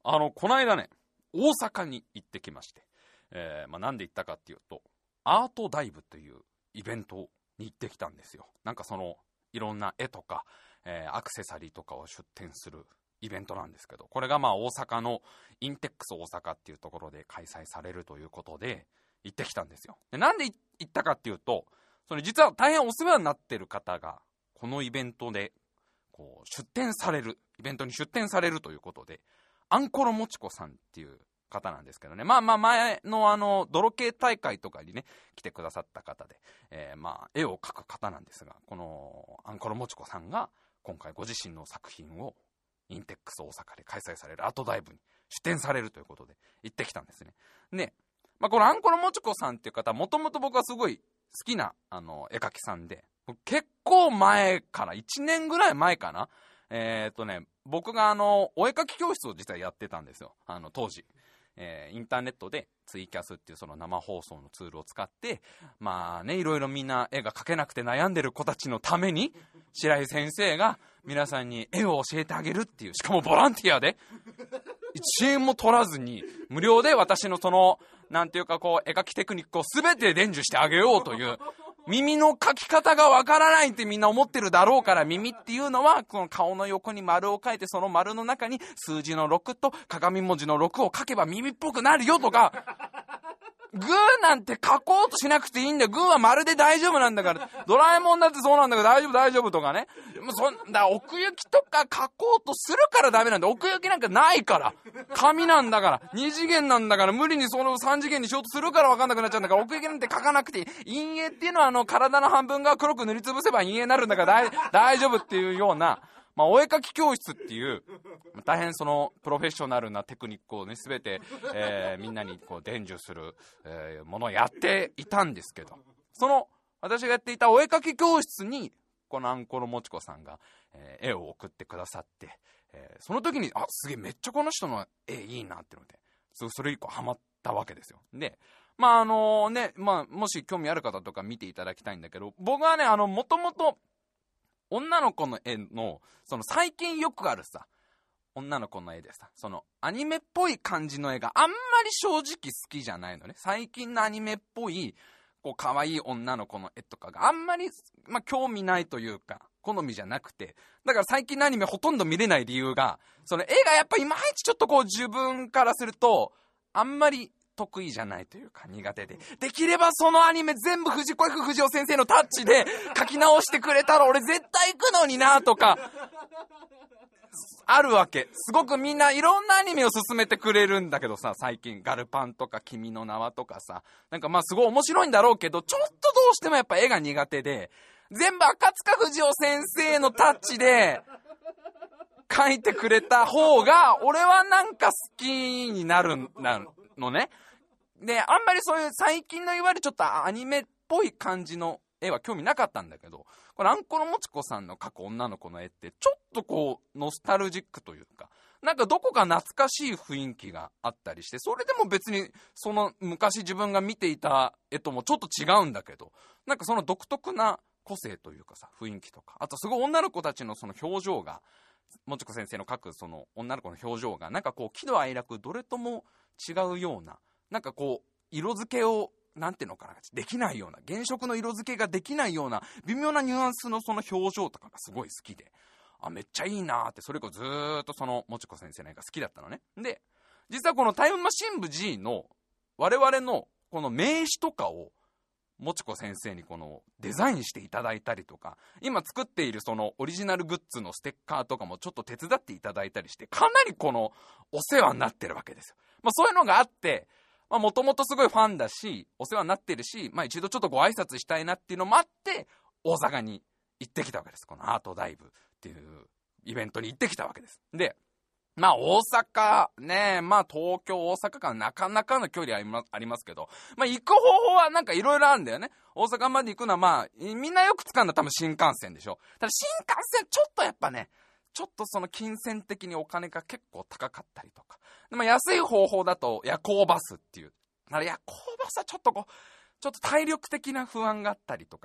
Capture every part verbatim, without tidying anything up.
あのこの間ね大阪に行ってきまして、えーまあ、なんで行ったかっていうとアートダイブというイベントに行ってきたんですよ。なんかそのいろんな絵とか、えーアクセサリーとかを出展するイベントなんですけど、これがまあ大阪のインテックス大阪っていうところで開催されるということで行ってきたんですよ。でなんで行ったかっていうと、それ実は大変お世話になってる方がこのイベントでこう出展されるイベントに出展されるということで、アンコロもちこさんっていう方なんですけどね、まあまあ前のあの泥系大会とかにね来てくださった方で、えー、まあ絵を描く方なんですが、このアンコロもちこさんが今回ご自身の作品をインテックス大阪で開催されるアートダイブに出展されるということで行ってきたんですね。で、まあ、このアンコロもちこさんっていう方、もともと僕はすごい好きなあの絵描きさんで、結構前からいちねんぐらい前かな、えー、っとね僕があのお絵描き教室を実はやってたんですよ、あの当時。えー、インターネットでツイキャスっていうその生放送のツールを使って、まあね、いろいろみんな絵が描けなくて悩んでる子たちのために白井先生が皆さんに絵を教えてあげるっていう、しかもボランティアでいちえんも取らずに無料で私のそのなんていうかこう絵描きテクニックを全て伝授してあげようという、耳の描き方がわからないってみんな思ってるだろうから、耳っていうのはこの顔の横に丸を描いて、その丸の中に数字のろくと鏡文字のろくを書けば耳っぽくなるよとか、グーなんて書こうとしなくていいんだよ、グーは丸で大丈夫なんだから、ドラえもんだってそうなんだから大丈夫大丈夫とかね、もうそんだ奥行きとか書こうとするからダメなんだ。奥行きなんかないから、紙なんだからに次元なんだから、無理にそのさん次元にしようとするから分かんなくなっちゃうんだから、奥行きなんて書かなくていい。陰影っていうのはあの体の半分が黒く塗りつぶせば陰影になるんだから大大丈夫っていうような、まあ、お絵描き教室っていう大変そのプロフェッショナルなテクニックをね全て、えー、みんなにこう伝授する、えー、ものをやっていたんですけど、その私がやっていたお絵描き教室にこのアンコロもちこさんが、えー、絵を送ってくださって、えー、その時にあすげえめっちゃこの人の絵いいなってので、そそれ以降ハマったわけですよ。でまああのね、まあ、もし興味ある方とか見ていただきたいんだけど、僕はねあのもともと女の子の絵のその最近よくあるさ女の子の絵でさ、そのアニメっぽい感じの絵があんまり正直好きじゃないのね。最近のアニメっぽいこう可愛い女の子の絵とかがあんまり、まあ、興味ないというか好みじゃなくて、だから最近のアニメほとんど見れない理由が、その絵がやっぱいまいちちょっとこう自分からするとあんまり得意じゃないというか苦手で、できればそのアニメ全部藤子 F 不二雄先生のタッチで書き直してくれたら俺絶対行くのになとかあるわけ。すごくみんないろんなアニメを勧めてくれるんだけどさ、最近ガルパンとか君の名はとかさ、なんかまあすごい面白いんだろうけど、ちょっとどうしてもやっぱ絵が苦手で、全部赤塚不二夫先生のタッチで描いてくれた方が俺はなんか好きになるなのね。であんまりそういう最近のいわゆるちょっとアニメっぽい感じの絵は興味なかったんだけど、これアンコロもちこさんの描く女の子の絵ってちょっとこうノスタルジックというか、なんかどこか懐かしい雰囲気があったりして、それでも別にその昔自分が見ていた絵ともちょっと違うんだけど、なんかその独特な個性というかさ雰囲気とか、あとすごい女の子たちのその表情が、もちこ先生の描くその女の子の表情がなんかこう喜怒哀楽どれとも違うような、なんかこう色付けをなんていうのかな、できないような、原色の色付けができないような微妙なニュアンスのその表情とかがすごい好きで、あめっちゃいいなーって、それ以降ずーっとそのもちこ先生の絵が好きだったのね。で実はこのタイムマシン部 G の我々のこの名刺とかをもちこ先生にこのデザインしていただいたりとか、今作っているそのオリジナルグッズのステッカーとかもちょっと手伝っていただいたりして、かなりこのお世話になってるわけですよ。まあそういうのがあって、もともとすごいファンだしお世話になってるし、まあ一度ちょっとご挨拶したいなっていうのもあって大阪に行ってきたわけです。このアートダイブっていうイベントに行ってきたわけです。でまあ大阪ね、まあ東京大阪間なかなかの距離あります、ありますけど、まあ行く方法はなんかいろいろあるんだよね。大阪まで行くのはまあみんなよく使うのは多分新幹線でしょ。ただ新幹線ちょっとやっぱね、ちょっとその金銭的にお金が結構高かったりとか、でも安い方法だと夜行バスっていう、夜行バスはちょっとこうちょっと体力的な不安があったりとか、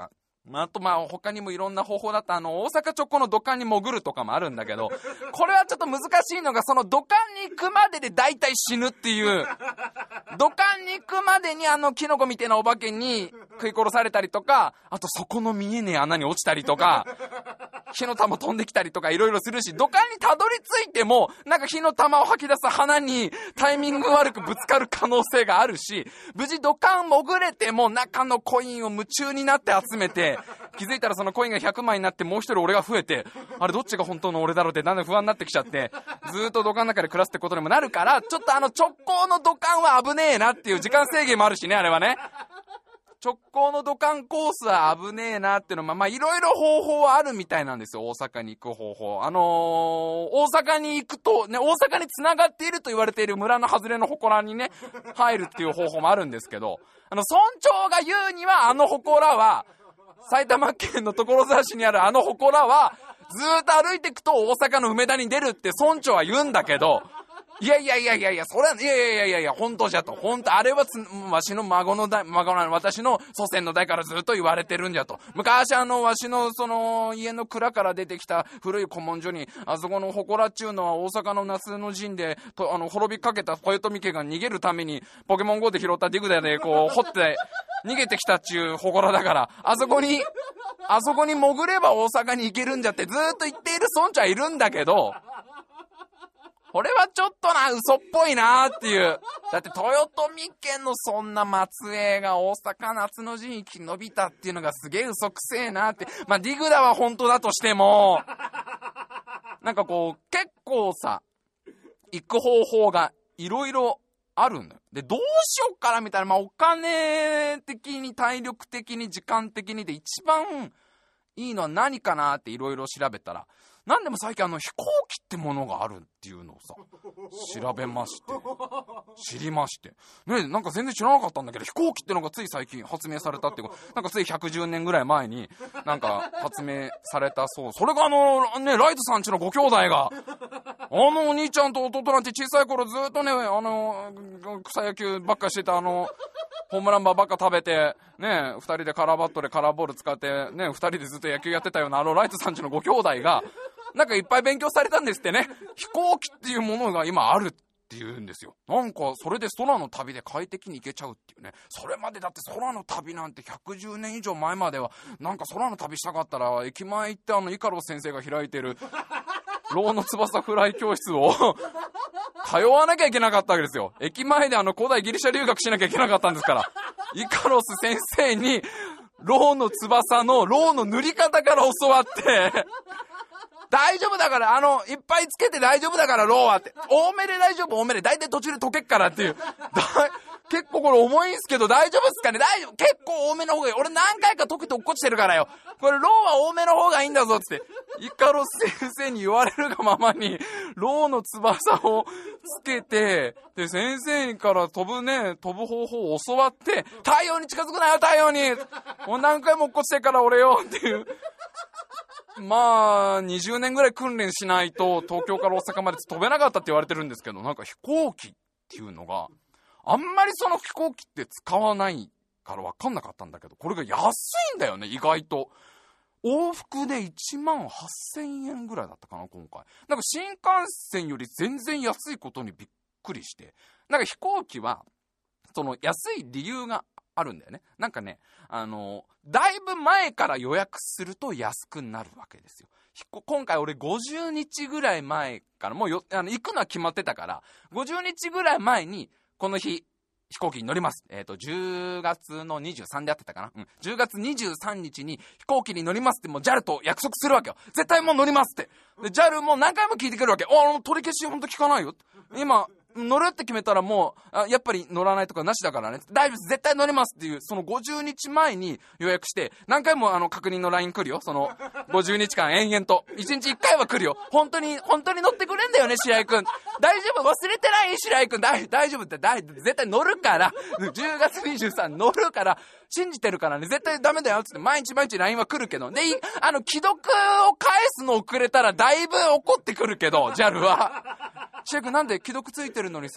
あとまあ他にもいろんな方法だったあの大阪直行の土管に潜るとかもあるんだけど、これはちょっと難しいのがその土管に行くまでで大体死ぬっていう、土管に行くまでにあのキノコみたいなお化けに食い殺されたりとか、あとそこの見えねえ穴に落ちたりとか、火の玉飛んできたりとかいろいろするし、土管にたどり着いてもなんか火の玉を吐き出す花にタイミング悪くぶつかる可能性があるし、無事土管潜れても中のコインを夢中になって集めて、気づいたらそのコインがひゃくまいになってもう一人俺が増えて、あれどっちが本当の俺だろうってだんだん不安になってきちゃって、ずーっと土管の中で暮らすってことにもなるから、ちょっとあの直行の土管は危ねえなっていう時間制限もあるしね、あれはね。直行の土管コースは危ねえなっていうのは、まあいろいろ方法はあるみたいなんですよ、大阪に行く方法。あのー、大阪に行くと、ね、大阪に繋がっていると言われている村の外れの祠にね、入るっていう方法もあるんですけど、あの、村長が言うには、あの祠は、埼玉県の所沢市にあるあの祠は、ずーっと歩いていくと大阪の梅田に出るって村長は言うんだけど、いやいやいやいやいや、それは、いやいやいやいやいや、本当じゃと。本当、あれはつ、わしの孫の代、孫の、私の祖先の代からずっと言われてるんじゃと。昔あの、わしのその、家の蔵から出てきた古い古文書に、あそこの祠っちゅうのは大阪の夏の陣で、と、あの、滅びかけた豊臣家が逃げるために、ポケモン ゴー で拾ったディグダでこう、掘って、逃げてきたっちゅう祠だから、あそこに、あそこに潜れば大阪に行けるんじゃってずーっと言っている村長はいるんだけど、これはちょっとな、嘘っぽいなーっていう。だって豊臣家のそんな末裔が大阪夏の陣生き延びたっていうのがすげえ嘘くせえなって。まあディグダは本当だとしても、なんかこう、結構さ、行く方法がいろいろあるんだよ。で、どうしようかなみたいな、まあお金的に体力的に時間的にで一番いいのは何かなっていろいろ調べたら、なんでも最近あの飛行機ってものがあるっていうのをさ、調べまして、知りまして。ね、なんか全然知らなかったんだけど、飛行機ってのがつい最近発明されたっていうか、なんかついひゃくじゅうねんぐらい前に、なんか発明されたそう。それがあの、ね、ライトさんちのご兄弟が、あのお兄ちゃんと弟なんて小さい頃ずっとね、あの、草野球ばっかしてたあの、ホームランバーばっか食べて、ね、二人でカラーバットでカラーボール使って、ね、二人でずっと野球やってたようなあのライトさんちのご兄弟が、なんかいっぱい勉強されたんですってね。飛行機っていうものが今あるっていうんですよ。なんかそれで空の旅で快適に行けちゃうっていうね。それまでだって空の旅なんてひゃくじゅうねん以上前までは、なんか空の旅したかったら駅前行ってあのイカロス先生が開いてるローの翼フライ教室を通わなきゃいけなかったわけですよ。駅前であの古代ギリシャ留学しなきゃいけなかったんですから。イカロス先生にローの翼のローの塗り方から教わって大丈夫だから、あの、いっぱいつけて大丈夫だから、ローはって。多めで大丈夫、多めで。大体途中で溶けっからっていう。結構これ重いんすけど大丈夫っすかね。大丈夫。結構多めの方がいい。俺何回か溶けて落っこちてるからよ。これローは多めの方がいいんだぞって。イカロス先生に言われるがままに、ローの翼をつけて、で、先生から飛ぶね、飛ぶ方法を教わって、太陽に近づくなよ、太陽に。もう何回も落っこちてから俺よっていう。まあ、にじゅうねんぐらい訓練しないと東京から大阪まで飛べなかったって言われてるんですけど、なんか飛行機っていうのがあんまりその飛行機って使わないから分かんなかったんだけど、これが安いんだよね、意外と。往復でいちまんはっせんえんぐらいだったかな、今回。なんか新幹線より全然安いことにびっくりして、なんか飛行機はその安い理由があるんだよね。なんかね、あのだいぶ前から予約すると安くなるわけですよ。今回俺ごじゅうにちぐらい前からもうよあの行くのは決まってたから、ごじゅうにちぐらい前にこの日飛行機に乗ります。えっとじゅうがつのにじゅうさんであってたかな、うん、じゅうがつにじゅうさんにちに飛行機に乗りますってもう ジャル と約束するわけよ。絶対もう乗りますって。で ジャル も何回も聞いてくるわけ。あ取り消しほんと聞かないよ。今乗るって決めたらもうあやっぱり乗らないとかなしだからね、大丈夫です絶対乗りますっていう、そのごじゅうにちまえに予約して何回もあの確認の ライン 来るよ。そのごじゅうにちかん延々といちにちいっかいは来るよ。本当に本当に乗ってくれんだよね白井くん、大丈夫忘れてない白井くん、大丈夫って大絶対乗るからじゅうがつにじゅうさん乗るから信じてるからね、絶対ダメだよっつって毎日毎日 ライン は来るけど、であの既読を返すの遅れたらだいぶ怒ってくるけど ジャル は白井くんなんで既読ついてるのにさ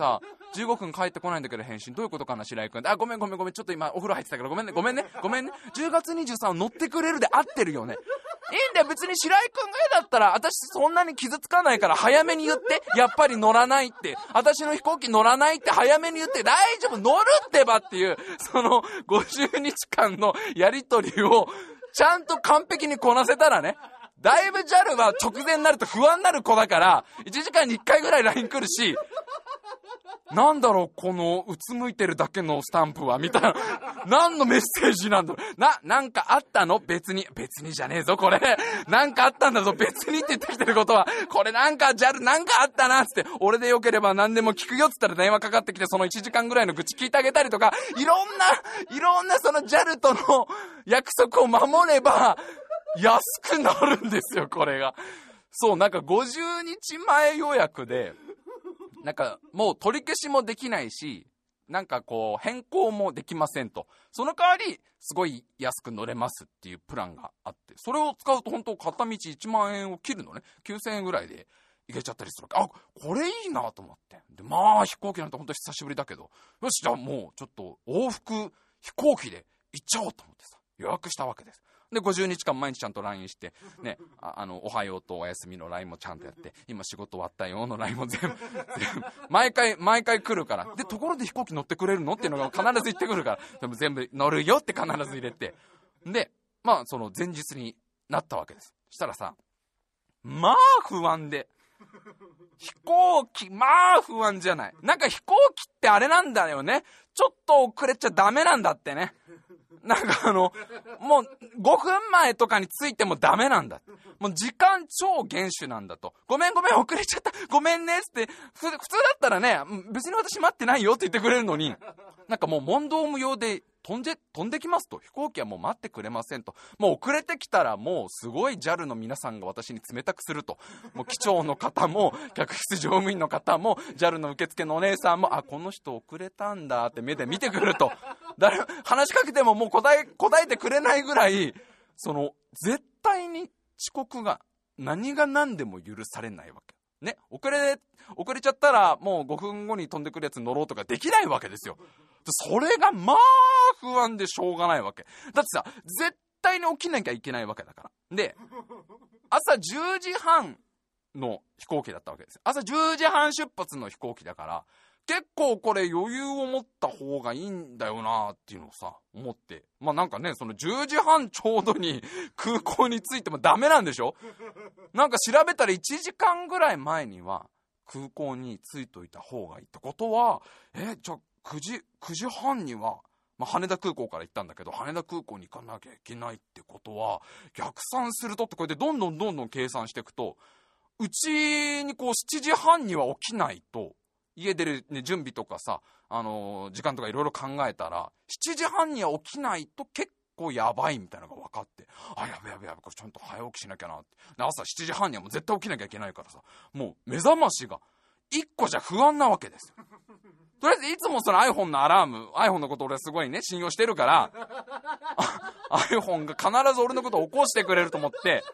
じゅうごふん帰ってこないんだけど返信どういうことかな白井君。あ、ごめんごめんごめん、ちょっと今お風呂入ってたからごめんねごめんねごめんね。じゅうがつにじゅうさんを乗ってくれるで合ってるよね。いいんだよ、別に白井君が嫌だったら私そんなに傷つかないから早めに言って、やっぱり乗らないって、私の飛行機乗らないって早めに言って、大丈夫乗るってばっていう、そのごじゅうにちかんのやり取りをちゃんと完璧にこなせたらね。だいぶ ジャル は直前になると不安になる子だからいちじかんにいっかいぐらい ライン 来るし、なんだろうこのうつむいてるだけのスタンプはみたいな、何のメッセージなんだろうな、なんかあったの、別に別にじゃねえぞこれ、なんかあったんだぞ別にって言ってきてることは、これなんか ジャル なんかあったなっつって、俺でよければ何でも聞くよっつったら電話かかってきて、そのいちじかんぐらいの愚痴聞いてあげたりとか、いろんないろんなその ジャル との約束を守れば安くなるんですよこれが。そう、なんかごじゅうにちまえ予約でなんかもう取り消しもできないし、なんかこう変更もできませんと、その代わりすごい安く乗れますっていうプランがあって、それを使うと本当片道いちまんえんを切るのね。きゅうせんえんぐらいで行けちゃったりするわけ。あ、これいいなと思って。でまあ飛行機なんて本当久しぶりだけど、よしじゃあもうちょっと往復飛行機で行っちゃおうと思ってさ予約したわけです。でごじゅうにちかん毎日ちゃんと ライン してね、あ, あのおはようとおやすみの ライン もちゃんとやって、今仕事終わったよの ライン も全部全部毎回毎回来るから。でところで飛行機乗ってくれるのっていうのが必ず言ってくるから、でも全部乗るよって必ず入れて、でまあその前日になったわけです。したらさ、まあ不安で、飛行機まあ不安じゃない。なんか飛行機ってあれなんだよね、ちょっと遅れちゃダメなんだってね。なんかあのもうごふんまえとかに着いてもダメなんだ、もう時間超厳守なんだと。ごめんごめん遅れちゃったごめんねっつって、普通だったらね別に私待ってないよって言ってくれるのに、なんかもう問答無用で飛んで飛んできますと、飛行機はもう待ってくれませんと、もう遅れてきたらもうすごい ジャル の皆さんが私に冷たくすると、もう機長の方も客室乗務員の方も ジャル の受付のお姉さんも、あこの人遅れたんだって目で見てくると、誰話しかけてももう答え答えてくれないぐらい、その絶対に遅刻が何が何でも許されないわけね。遅れ遅れちゃったらもうごふんごに飛んでくるやつ乗ろうとかできないわけですよ。それがまあ不安でしょうがないわけだってさ、絶対に起きなきゃいけないわけだから。で朝じゅうじはんの飛行機だったわけです。朝じゅうじはん出発の飛行機だから、結構これ余裕を持った方がいいんだよなっていうのをさ思って、まあなんかねそのじゅうじはんちょうどに空港に着いてもダメなんでしょ。なんか調べたらいちじかんぐらい前には空港に着いといた方がいいってことは、えじゃあくじはんには、まあ、羽田空港から行ったんだけど羽田空港に行かなきゃいけないってことは、逆算するとってこうやってどんどんどんどん計算していくと、うちにこうしちじはんには起きないと、家出る、ね、準備とかさ、あのー、時間とかいろいろ考えたらしちじはんには起きないと結構やばいみたいなのが分かって、あやべやべやべこれちゃんと早起きしなきゃなって。朝しちじはんにはもう絶対起きなきゃいけないからさ、もう目覚ましがいっこじゃ不安なわけですよ。とりあえずいつもその iPhone のアラーム iPhone のこと俺すごいね信用してるから、iPhone が必ず俺のことを起こしてくれると思って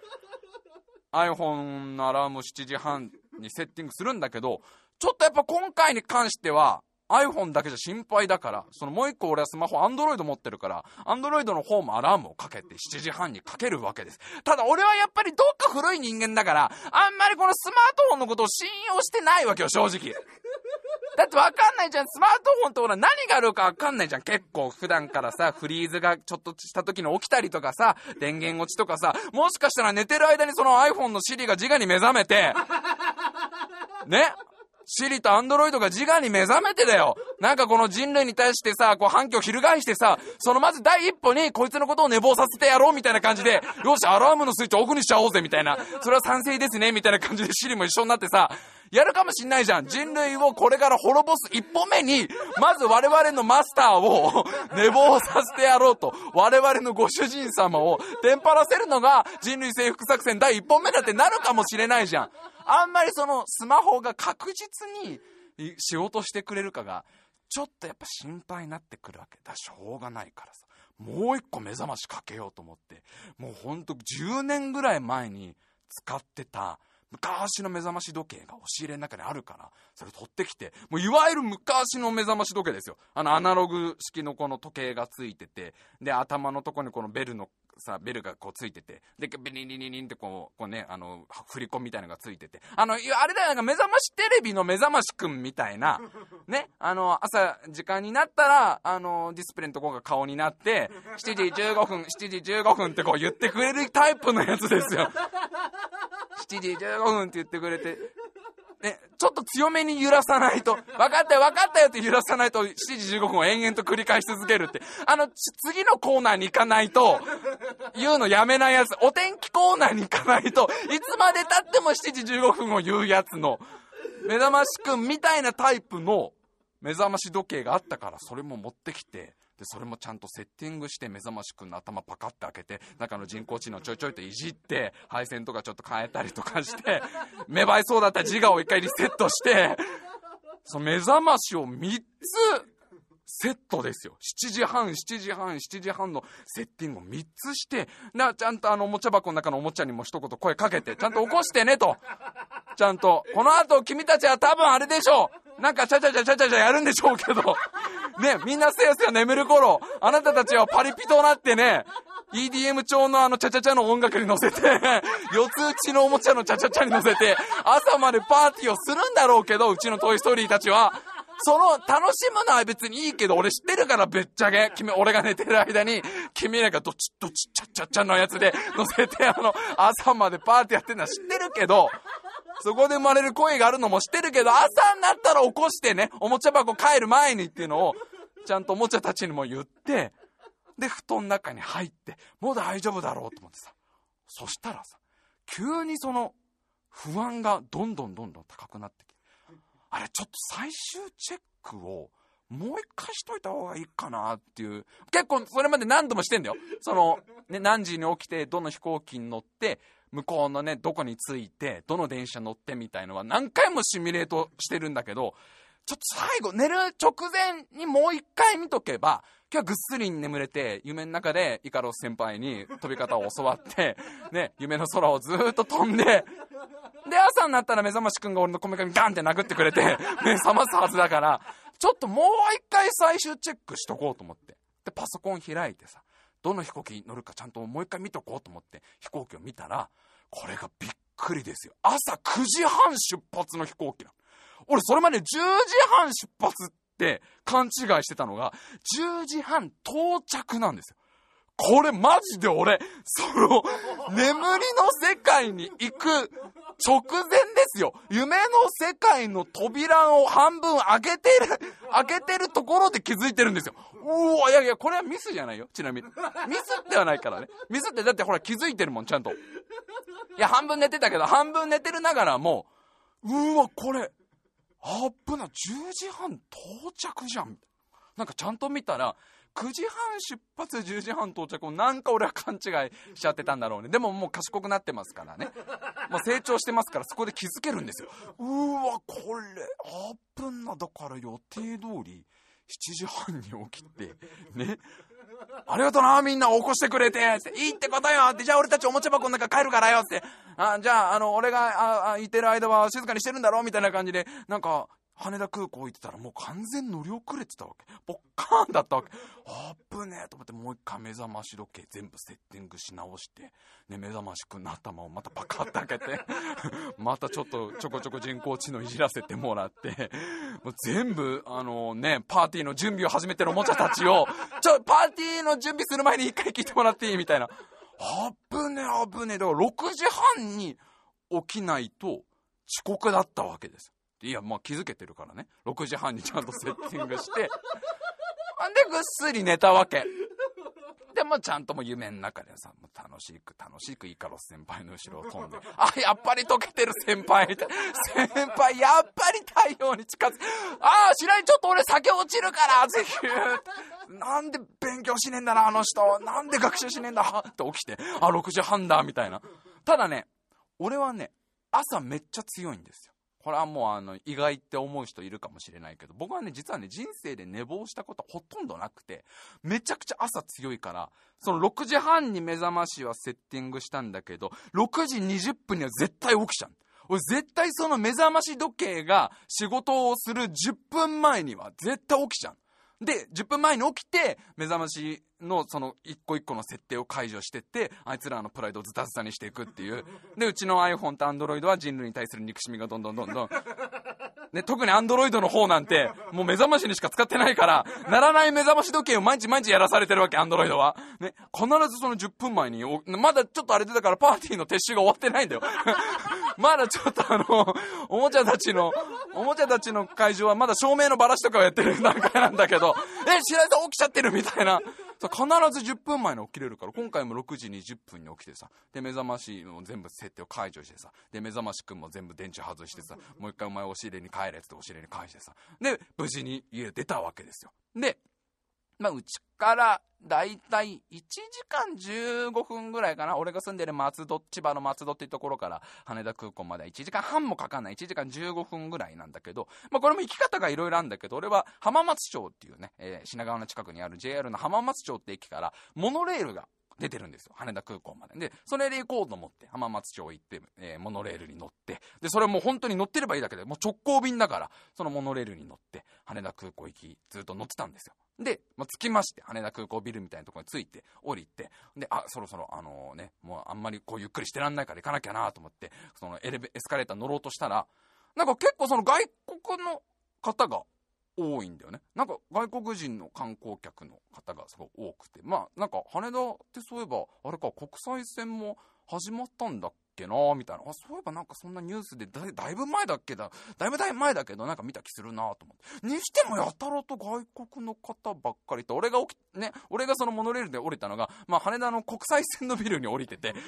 iPhone のアラームをしちじはんにセッティングするんだけど、ちょっとやっぱ今回に関しては iPhone だけじゃ心配だから、そのもう一個俺はスマホ Android 持ってるから Android の方もアラームをかけてしちじはんにかけるわけです。ただ俺はやっぱりどっか古い人間だからあんまりこのスマートフォンのことを信用してないわけよ正直。だって分かんないじゃん、スマートフォンってほら何があるか分かんないじゃん。結構普段からさフリーズがちょっとした時に起きたりとかさ、電源落ちとかさ、もしかしたら寝てる間にその iPhone の Siri が自我に目覚めてね、シリとアンドロイドが自我に目覚めてだよ。なんかこの人類に対してさこう反響を翻してさ、そのまず第一歩にこいつのことを寝坊させてやろうみたいな感じで、よしアラームのスイッチオフにしちゃおうぜみたいな、それは賛成ですねみたいな感じでシリも一緒になってさやるかもしんないじゃん。人類をこれから滅ぼす一歩目にまず我々のマスターを寝坊させてやろうと、我々のご主人様をテンパらせるのが人類征服作戦第一本目だってなるかもしれないじゃん。あんまりそのスマホが確実に仕事してくれるかがちょっとやっぱ心配になってくるわけだ。しょうがないからさ、もう一個目覚ましかけようと思って、もうほんとじゅうねんぐらい前に使ってた昔の目覚まし時計が押し入れの中にあるから、それ取ってきて、もういわゆる昔の目覚まし時計ですよ。あのアナログ式のこの時計がついてて、で頭のところにこのベルのさベルがこうついてて、でビリリリリンってこうこうね、あの振り子みたいなのがついてて、あのあれだよ、なんか目覚ましテレビの目覚ましくんみたいなね、あの朝時間になったらあのディスプレイのところが顔になって、しちじじゅうごふんしちじじゅうごふんってこう言ってくれるタイプのやつですよ。しちじじゅうごふんって言ってくれて、ね、ちょっと強めに揺らさないと、分かったよ分かったよって揺らさないとしちじじゅうごふんを延々と繰り返し続けるって、あの次のコーナーに行かないと言うのやめないやつ、お天気コーナーに行かないといつまで経ってもしちじじゅうごふんを言うやつの目覚ましくんみたいなタイプの目覚まし時計があったから、それも持ってきて、でそれもちゃんとセッティングして、目覚ましくんの頭パカッて開けて、中の人工知能ちょいちょいといじって、配線とかちょっと変えたりとかして、芽生えそうだった自我を一回リセットして、その目覚ましをみっつセットですよ。しちじはんしちじはんしちじはんのセッティングをみっつして、なちゃんとあのおもちゃ箱の中のおもちゃにも一言声かけて、ちゃんと起こしてねと、ちゃんとこの後君たちは多分あれでしょう、なんかチャチャチャチャチャチャやるんでしょうけどね、みんなせやせや眠る頃、あなたたちはパリピとなってね、 イーディーエム 調のあのチャチャチャの音楽に乗せて四つ打ちのおもちゃのチャチャチャに乗せて朝までパーティーをするんだろうけど、うちのトイストーリーたちはその楽しむのは別にいいけど、俺知ってるから、べっちゃけ君、俺が寝てる間に君らがドチッドチッチャッチャッチャのやつで乗せて、あの朝までパーティーやってるのは知ってるけど、そこで生まれる声があるのも知ってるけど、朝になったら起こしてね、おもちゃ箱帰る前にっていうのをちゃんとおもちゃたちにも言って、で布団の中に入って、もう大丈夫だろうと思ってさ、そしたらさ、急にその不安がどんどんどんどん高くなってきて、あれちょっと最終チェックをもう一回しといた方がいいかなっていう、結構それまで何度もしてんだよ。その、ね、何時に起きてどの飛行機に乗って向こうのねどこに着いてどの電車乗ってみたいのは何回もシミュレートしてるんだけど、ちょっと最後寝る直前にもう一回見とけば、今日はぐっすり眠れて、夢の中でイカロス先輩に飛び方を教わってね、夢の空をずーっと飛んで、で朝になったら目覚ましくんが俺のこめかみガンって殴ってくれて目覚ますはずだから、ちょっともう一回最終チェックしとこうと思って、でパソコン開いてさ、どの飛行機に乗るかちゃんともう一回見とこうと思って飛行機を見たら、これがびっくりですよ。朝くじはん出発の飛行機なの。俺それまでじゅうじはん出発って勘違いしてたのが、じゅうじはん到着なんですよ。これマジで俺、その眠りの世界に行く直前ですよ。夢の世界の扉を半分開けてる開けてるところで気づいてるんですよ。うわ、いやいや、これはミスじゃないよ、ちなみにミスってはないからね。ミスってだってほら気づいてるもん、ちゃんと。いや半分寝てたけど、半分寝てるながらもうわ、これあっぶな、じゅうじはん到着じゃん。なんかちゃんと見たらくじはん出発じゅうじはん到着をなんか俺は勘違いしちゃってたんだろうね。でももう賢くなってますからね、もう成長してますから、そこで気づけるんですよ。うわ、これあっぶな、だから予定通りしちじはんに起きてね、ありがとなみんな起こしてくれて、いいってことよって、じゃあ俺たちおもちゃ箱の中帰るからよって、あじゃああの俺がああいてる間は静かにしてるんだろうみたいな感じで、なんか羽田空港行ってたらもう完全乗り遅れてたわけ。ポッカーンだったわけ。あっぶねえと思って、もう一回目覚まし時計全部セッティングし直して、ね、目覚ましくんの頭をまたパカッと開けてまたちょっとちょこちょこ人工知能いじらせてもらって、もう全部あのねパーティーの準備を始めてるおもちゃたちをちょパーティーの準備する前に一回聞いてもらっていいみたいな。あっぶねえあっぶねえ、だからろくじはんに起きないと遅刻だったわけです。いやまあ気づけてるからね、ろくじはんにちゃんとセッティングしてでぐっすり寝たわけでもちゃんとも夢の中でさ、もう楽しく楽しくイカロス先輩の後ろを飛んであやっぱり溶けてる先輩みたいな、先輩やっぱり太陽に近づく、ああ白井ちょっと俺酒落ちるからぜひなんで勉強しねえんだなあの人、なんで学習しねえんだって起きて、あろくじはんだみたいな。ただね俺はね朝めっちゃ強いんですよ。これはもうあの意外って思う人いるかもしれないけど、僕はね実はね人生で寝坊したことほとんどなくて、めちゃくちゃ朝強いから、そのろくじはんに目覚ましはセッティングしたんだけどろくじにじゅっぷんには絶対起きちゃう。 俺絶対その目覚まし時計が仕事をするじゅっぷんまえには絶対起きちゃう。でじゅっぷんまえに起きて目覚ましのその一個一個の設定を解除してって、あいつらのプライドをズタズタにしていくっていう。でうちの iPhone と Android は人類に対する憎しみがどんどんどんどんね、特に Android の方なんてもう目覚ましにしか使ってないから、鳴らない目覚まし時計を毎日毎日やらされてるわけ、 Android はね。必ずそのじゅっぷんまえに、まだちょっとあれでだからパーティーの撤収が終わってないんだよまだちょっとあのおもちゃたちのおもちゃたちの会場はまだ照明のバラシとかをやってる段階なんだけどえ白井さん起きちゃってるみたいな、必ずじゅっぷんまえに起きれるから、今回もろくじにじゅっぷんに起きてさ、で目覚ましの全部設定を解除してさ、で目覚ましくんも全部電池外してさ、もう一回お前押し入れに帰れっつって押し入れに返してさ、で無事に家出たわけですよ。でまあうちからだいたいいちじかんじゅうごふんぐらいかな、俺が住んでる松戸、千葉の松戸っていうところから羽田空港まではいちじかんはんもかかんない、いちじかんじゅうごふんぐらいなんだけど、まあこれも行き方がいろいろあるんだけど、俺は浜松町っていうね、えー、品川の近くにある ジェイアール の浜松町って駅からモノレールが出てるんですよ、羽田空港まで。でそれで行こうと思って浜松町行って、えー、モノレールに乗って、でそれもう本当に乗ってればいいだけで、もう直行便だから、そのモノレールに乗って羽田空港行きずっと乗ってたんですよ。で、まあ、着きまして、羽田空港ビルみたいなところに着いて降りて、であそろそろあのー、ねもうあんまりこうゆっくりしてらんないから行かなきゃなと思って、そのエレベエスカレーター乗ろうとしたら、なんか結構その外国の方が多いんだよね。なんか外国人の観光客の方がすごい多くて、まあなんか羽田ってそういえばあれか国際線も始まったんだっけなみたいな、あそういえばなんかそんなニュースで だ, だいぶ前だっけだだいぶ前だけどなんか見た気するなと思って、にしてもやたらと外国の方ばっかりと、俺が起きね俺がそのモノレールで降りたのが、まあ羽田の国際線のビルに降りてて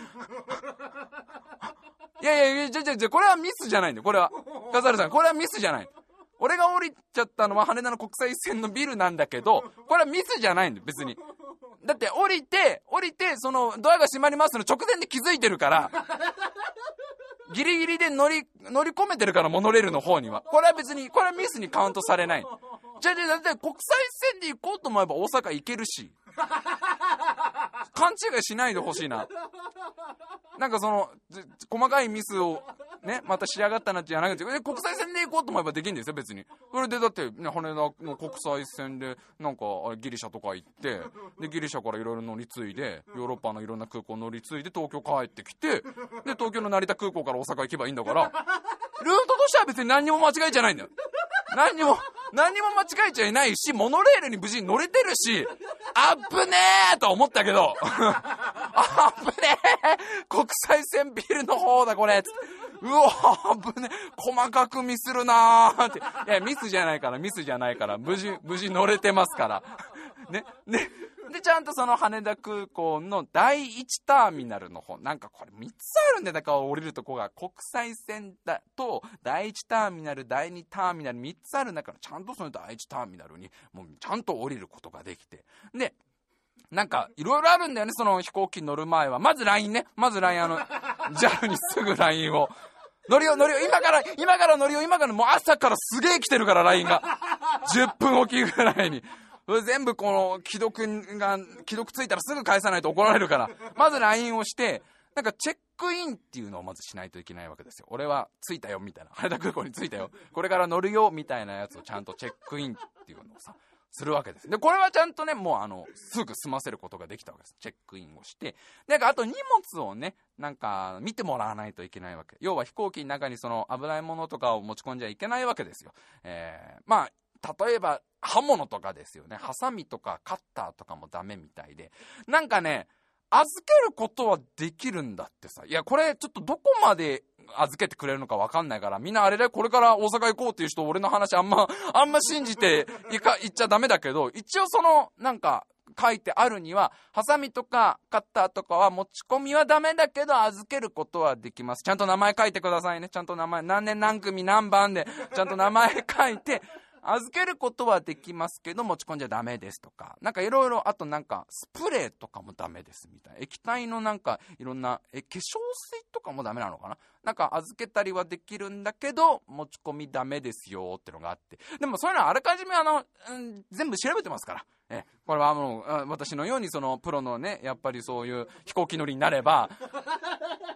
いやいやいやじゃじゃじゃこれはミスじゃないんだよ、これは笠原さんこれはミスじゃない。俺が降りちゃったのは羽田の国際線のビルなんだけど、これはミスじゃないんだよ別に。だって降りて降りてそのドアが閉まりますの直前で気づいてるからギリギリで乗り乗り込めてるから、モノレールの方には。これは別にこれはミスにカウントされない。じゃあじゃあだって国際線で行こうと思えば大阪行けるし勘違いしないでほしいな。なんかその細かいミスをねまた仕上がったなってじゃなくて、国際線で行こうと思えばできるんですよ別に。それでだって、ね、羽田の国際線でなんかギリシャとか行って、でギリシャからいろいろ乗り継いでヨーロッパのいろんな空港乗り継いで東京帰ってきて、で東京の成田空港から大阪行けばいいんだから、ルートとしては別に何にも間違えちゃないんだよ。何にも何にも間違えちゃいないし、モノレールに無事に乗れてるし、あっぶねーと思ったけどあっぶねー国際線ビルの方だこれ、うわー危ね、細かくミスるなーって。いやミスじゃないからミスじゃないから無事無事乗れてますからね。ででちゃんとその羽田空港のだいいちターミナルの方、なんかこれみっつあるんで、だから降りるとこが国際線だとだいいちターミナル、だいにターミナルみっつあるんだから、ちゃんとそのだいいちターミナルにもうちゃんと降りることができて、でなんかいろいろあるんだよね、その飛行機に乗る前は。まず ライン ね、まず ライン あのジャル にすぐ ライン を乗りよ乗りよ今から今から乗りよ今からもう朝からすげえ来てるから ライン がじゅっぷんおきぐらいに全部この既読が既読ついたらすぐ返さないと怒られるから、まず ライン をしてなんかチェックインっていうのをまずしないといけないわけですよ。俺は着いたよみたいな、羽田空港に着いたよ、これから乗るよみたいなやつをちゃんとチェックインっていうのをさするわけです。でこれはちゃんとねもうあのすぐ済ませることができたわけです。チェックインをして、なんかあと荷物をねなんか見てもらわないといけないわけ。要は飛行機の中にその危ないものとかを持ち込んじゃいけないわけですよ。えー、まあ例えば刃物とかですよね、ハサミとかカッターとかもダメみたいで、なんかね預けることはできるんだってさ。いやこれちょっとどこまで預けてくれるのか分かんないから、みんなあれでこれから大阪行こうっていう人俺の話あんまあんま信じていか言っちゃダメだけど、一応そのなんか書いてあるにはハサミとかカッターとかは持ち込みはダメだけど預けることはできます。ちゃんと名前書いてくださいね。ちゃんと名前何年何組何番でちゃんと名前書いて預けることはできますけど持ち込んじゃダメですとか、なんかいろいろ、あとなんかスプレーとかもダメですみたいな、液体のなんかいろんなえ化粧水とかもダメなのかな、なんか預けたりはできるんだけど持ち込みダメですよってのがあって、でもそういうのはあらかじめあの、うん、全部調べてますから、えこれはもう私のようにそのプロのねやっぱりそういう飛行機乗りになれば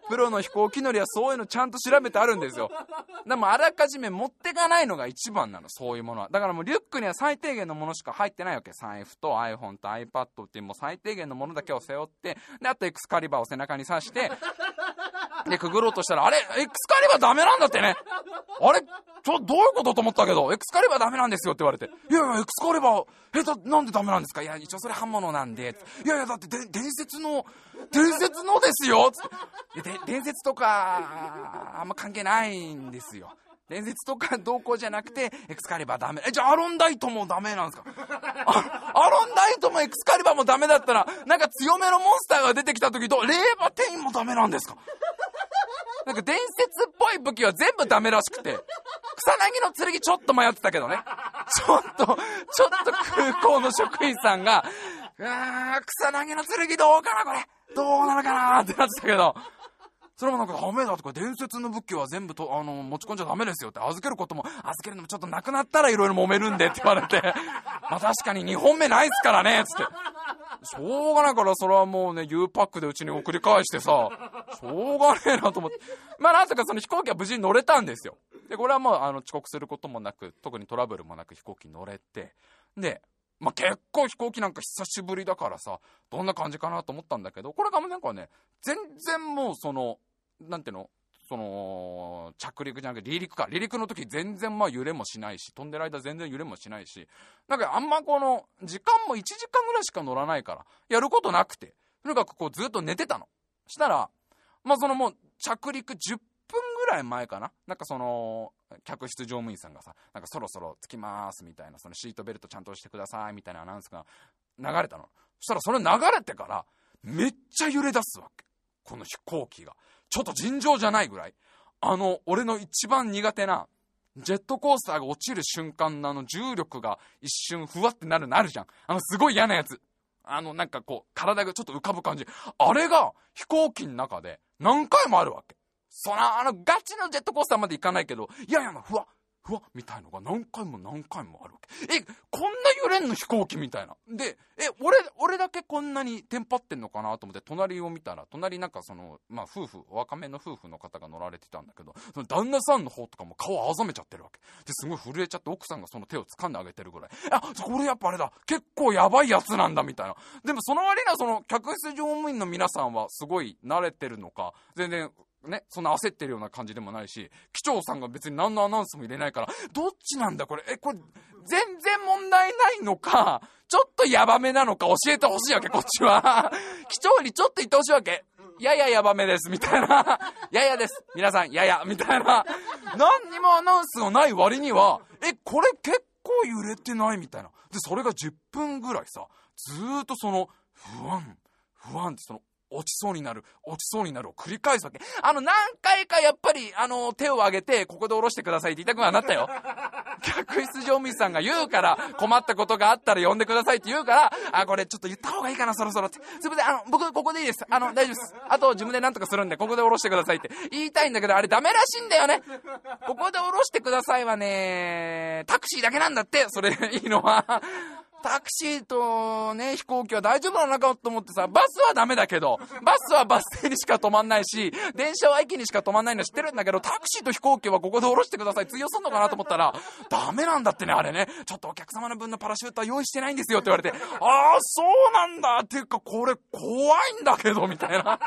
プロの飛行機乗りはそういうのちゃんと調べてあるんですよ。でもあらかじめ持ってかないのが一番なの、そういうものは。だからもうリュックには最低限のものしか入ってないわけ。財布と iPhone と iPad っていうもう最低限のものだけを背負って、であとエクスカリバーを背中に刺してでくぐろうとしたら、あれエクスカリバーダメなんだってね。あれちょどういうことと思ったけど、エクスカリバーダメなんですよって言われて、いやいやエクスカリバーえだなんでダメなんですか。いや一応それ刃物なんで。いやいやだってで伝説の伝説のですよつって。で伝説とかあんま関係ないんですよ。伝説とか同行じゃなくてエクスカリバーダメ。えじゃあアロンダイトもダメなんですか。あアロンダイトもエクスカリバーもダメだったら、なんか強めのモンスターが出てきた時とレーバテインもダメなんですか。なんか伝説っぽい武器は全部ダメらしくて、草薙の剣ちょっと迷ってたけどね。ちょっとちょっと空港の職員さんが、うわ草薙の剣どうかなこれどうなのかなってなってたけど、それもなんかダメだとか、伝説の武器は全部とあの持ち込んじゃダメですよって、預けることも預けるのもちょっとなくなったらいろいろ揉めるんでって言われてまあ確かににほんめないっすからねっつって、しょうがないからそれはもうね U パックでうちに送り返してさ、しょうがねえなと思って、まあなんとかその飛行機は無事に乗れたんですよ。でこれはもうあの遅刻することもなく、特にトラブルもなく飛行機に乗れて、でまあ、結構飛行機なんか久しぶりだからさ、どんな感じかなと思ったんだけど、これがなんかね全然もうそのなんていうの、その着陸じゃなくて離陸か、離陸の時全然まあ揺れもしないし、飛んでる間全然揺れもしないし、なんかあんまこの時間もいちじかんぐらいしか乗らないからやることなくて、とにかくこうずっと寝てたの。したらまあそのもう着陸じゅっぷんぐらい前かな、なんかその客室乗務員さんがさ、なんかそろそろ着きますみたいな、そのシートベルトちゃんとしてくださいみたいなアナウンスが流れたの。そしたらそれ流れてからめっちゃ揺れ出すわけ、この飛行機が。ちょっと尋常じゃないぐらい、あの俺の一番苦手なジェットコースターが落ちる瞬間のあの重力が一瞬ふわってなるのあるじゃん、あのすごい嫌なやつ、あのなんかこう体がちょっと浮かぶ感じ、あれが飛行機の中で何回もあるわけ。そのあのガチのジェットコースターまで行かないけど、いやいやふわふわみたいのが何回も何回もあるわけ。えこんな揺れんの飛行機みたいな。でえ俺俺だけこんなにテンパってんのかなと思って隣を見たら、隣なんかそのまあ夫婦、若めの夫婦の方が乗られてたんだけど、その旦那さんの方とかも顔あざめちゃってるわけですごい震えちゃって、奥さんがその手を掴んであげてるぐらい、あこれやっぱあれだ結構やばいやつなんだみたいな。でもその割にはその客室乗務員の皆さんはすごい慣れてるのか全然ね、そんな焦ってるような感じでもないし、機長さんが別に何のアナウンスも入れないから、どっちなんだこれ、えこれ全然問題ないのかちょっとヤバめなのか教えてほしいわけ、こっちは機長にちょっと言ってほしいわけ、ややヤバめですみたいなややです皆さんややみたいな、何にもアナウンスがない割にはえこれ結構揺れてないみたいな。でそれがじゅっぷんぐらいさ、ずーっとその不安不安ってその落ちそうになる落ちそうになるを繰り返すわけ。あの何回かやっぱりあの手を挙げてここで下ろしてくださいって言いたくはなったよ客室乗務員さんが言うから、困ったことがあったら呼んでくださいって言うから、あこれちょっと言った方がいいかなそろそろって、すいませんあの僕ここでいいです、あの大丈夫です、あと自分でなんとかするんでここで下ろしてくださいって言いたいんだけど、あれダメらしいんだよね。ここで下ろしてくださいはねタクシーだけなんだって、それいいのはタクシーとね飛行機は大丈夫なのかと思ってさ、バスはダメだけど、バスはバス停にしか止まんないし、電車は駅にしか止まんないの知ってるんだけど、タクシーと飛行機はここで降ろしてください通用すんのかなと思ったらダメなんだってね、あれね、ちょっとお客様の分のパラシュートは用意してないんですよって言われて、ああそうなんだっていうかこれ怖いんだけどみたいな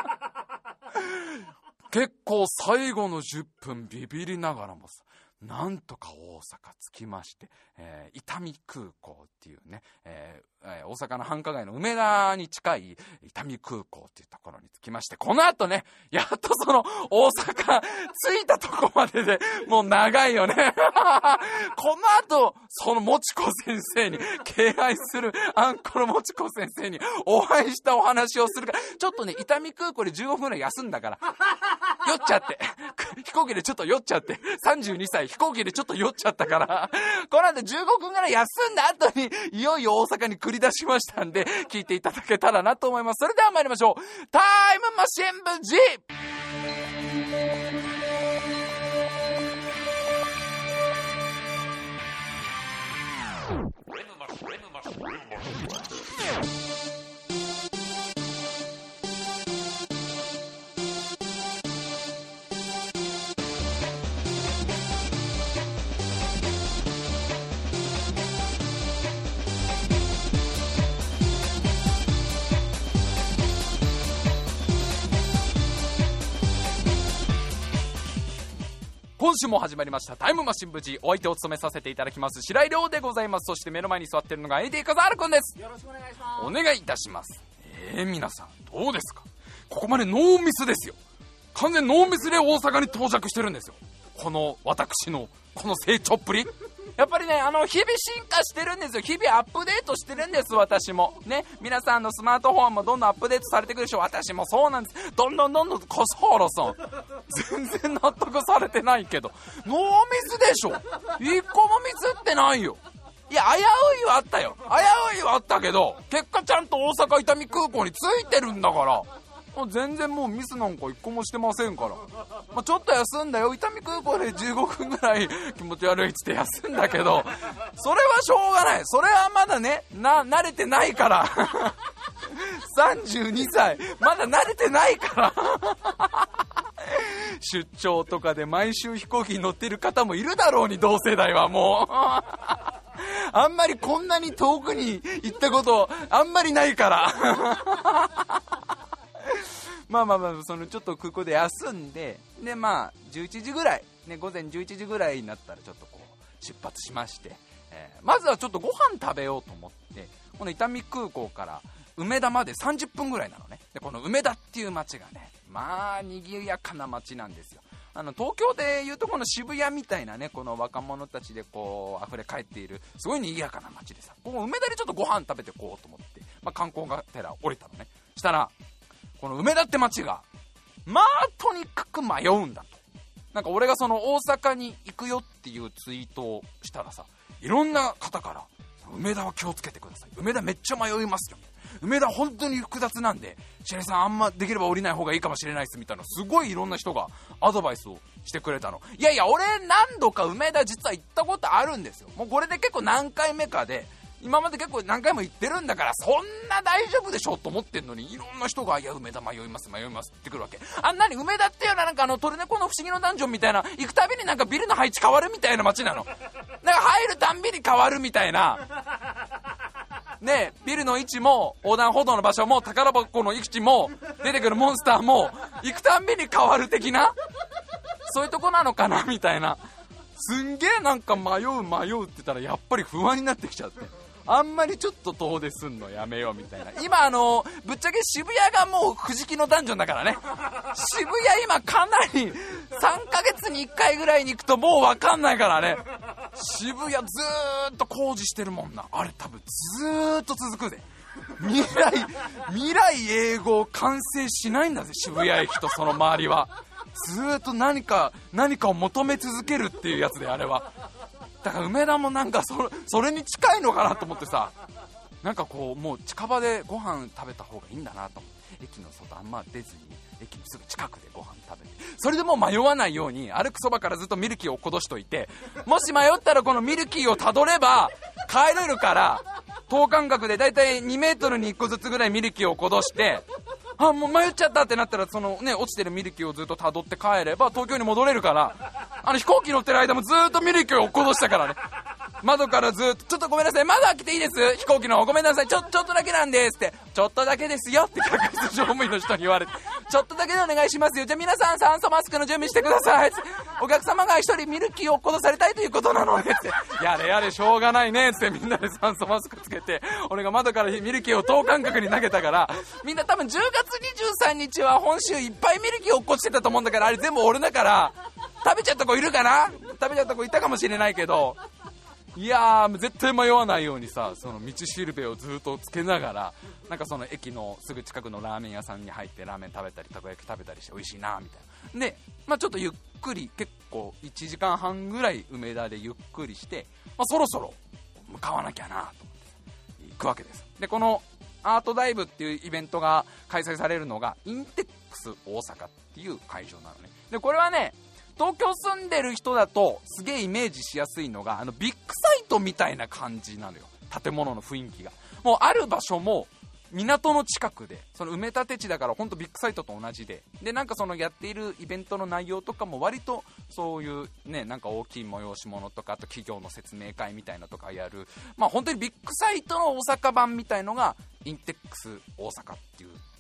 結構最後のじゅっぷんビビりながらもさ、なんとか大阪着きまして、えー、伊丹空港っていうね、えーえー、大阪の繁華街の梅田に近い伊丹空港っていうところに着きまして、この後ねやっとその大阪着いたとこまででもう長いよねこの後そのもちこ先生に敬愛するあんこのもちこ先生にお会いしたお話をするから、ちょっとね伊丹空港でじゅうごふんぐらい休んだから酔っちゃって飛行機でちょっと酔っちゃってさんじゅうにさい飛行機でちょっと酔っちゃったからこの後じゅうごふんぐらい休んだ後にいよいよ大阪に繰り出しましたんで、聞いていただけたらなと思います。それでは参りましょう。タイムマシン部 G。 今週も始まりましたタイムマシン部 G、 お相手を務めさせていただきます白井亮でございます。そして目の前に座っているのが エーディー 風原くんです。 よろしくお願いします。 お願いいたします。えー、皆さんどうですか。ここまでノーミスですよ。完全ノーミスで大阪に到着してるんですよ。この私のこの成長っぷりやっぱりね、あの日々進化してるんですよ。日々アップデートしてるんです。私もね、皆さんのスマートフォンもどんどんアップデートされてくるでしょ。私もそうなんです。どんどんどんどん。笠原さん全然納得されてないけど、ノーミスでしょ。一個もミスってないよ。いや、危ういはあったよ。危ういはあったけど、結果ちゃんと大阪伊丹空港に着いてるんだから、もう全然もうミスなんか一個もしてませんから。まあ、ちょっと休んだよ。伊丹空港でじゅうごふんぐらい気持ち悪いっつって休んだけど、それはしょうがない。それはまだね、な、慣れてないから。さんじゅうにさい。まだ慣れてないから。出張とかで毎週飛行機に乗ってる方もいるだろうに、同世代はもう。あんまりこんなに遠くに行ったことあんまりないから。まあまあまあ、そのちょっと空港で休んで、でまあじゅういちじぐらい、ね、午前じゅういちじぐらいになったらちょっとこう出発しまして、えー、まずはちょっとご飯食べようと思って、この伊丹空港から梅田までさんじゅっぷんぐらいなのね。でこの梅田っていう街がね、まあ賑やかな街なんですよ。あの東京でいうとこの渋谷みたいなね、この若者たちでこう溢れ返っているすごい賑やかな街でさ、ここ梅田でちょっとご飯食べてこうと思って、まあ、観光がてら降りたのね。したらこの梅田って街がまあとにかく迷うんだと。なんか俺がその大阪に行くよっていうツイートをしたらさ、いろんな方から梅田は気をつけてください、梅田めっちゃ迷いますよ、梅田本当に複雑なんで白井さんあんまできれば降りない方がいいかもしれないですみたいな、すごいいろんな人がアドバイスをしてくれたの。いやいや、俺何度か梅田実は行ったことあるんですよ。もうこれで結構何回目かで、今まで結構何回も行ってるんだからそんな大丈夫でしょと思ってんのに、いろんな人がいや梅田迷います迷いますってくるわけ。あんなに梅田っていうのはなんかあのトルネコの不思議のダンジョンみたいな、行くたびになんかビルの配置変わるみたいな街なの。なんか入るたんびに変わるみたいなね、ビルの位置も横断歩道の場所も宝箱の位置も出てくるモンスターも行くたんびに変わる的な、そういうとこなのかなみたいな。すんげえなんか迷う迷うって言ったらやっぱり不安になってきちゃって、あんまりちょっと遠出すんのやめようみたいな。今あのぶっちゃけ渋谷がもう藤木のダンジョンだからね。渋谷今かなりさんかげつにいっかいぐらいに行くともう分かんないからね。渋谷ずーっと工事してるもんな。あれ多分ずーっと続くぜ。未来未来永劫完成しないんだぜ、渋谷駅とその周りは。ずーっと何か何かを求め続けるっていうやつで、あれは。だから梅田もなんか そ, それに近いのかなと思ってさ、なんかこうもう近場でご飯食べた方がいいんだなと思って、駅の外あんま出ずに駅のすぐ近くでご飯食べて、それでもう迷わないように歩くそばからずっとミルキーをこどしといて、もし迷ったらこのミルキーをたどれば帰れるから、等間隔でだいたいにメートルにいっこずつぐらいミルキーをこどして、あもう迷っちゃったってなったらそのね落ちてるミルキーをずっとたどって帰れば東京に戻れるから、あの飛行機乗ってる間もずっとミルキーをこどしたからね。窓からずっとちょっとごめんなさい、窓開けていいです、飛行機のごめんなさい、ちょちょっとだけなんですって、ちょっとだけですよって客室乗務員の人に言われて、ちょっとだけでお願いしますよ、じゃあ皆さん酸素マスクの準備してください、お客様が一人ミルキーをこどされたいということなのでって、やれやれしょうがないねってみんなで酸素マスクつけて、俺が窓からミルキーを等間隔に投げたから、みんな多分じゅうがつにじゅうさんにちは本州いっぱいミルキーを落っこちてたと思うんだから、あれ全部俺だから食べちゃった子いるかな、食べちゃった子いたかもしれないけど、いやー絶対迷わないようにさ、その道しるべをずっとつけながら、なんかその駅のすぐ近くのラーメン屋さんに入ってラーメン食べたりたこ焼き食べたりして美味しいなみたいなで、まあ、ちょっとゆっくり結構いちじかんはんぐらい梅田でゆっくりして、まあ、そろそろ向かわなきゃなと思って行くわけです。でこのアートダイブっていうイベントが開催されるのがインテックス大阪っていう会場なのね。でこれはね、東京住んでる人だとすげえイメージしやすいのが、あのビッグサイトみたいな感じなのよ、建物の雰囲気が。もうある場所も港の近くで、その埋め立て地だから本当ビッグサイトと同じで、でなんかそのやっているイベントの内容とかも割とそういうね、なんか大きい催し物とか、あと企業の説明会みたいなとかやる、まあ本当にビッグサイトの大阪版みたいのがインテックス大阪っていう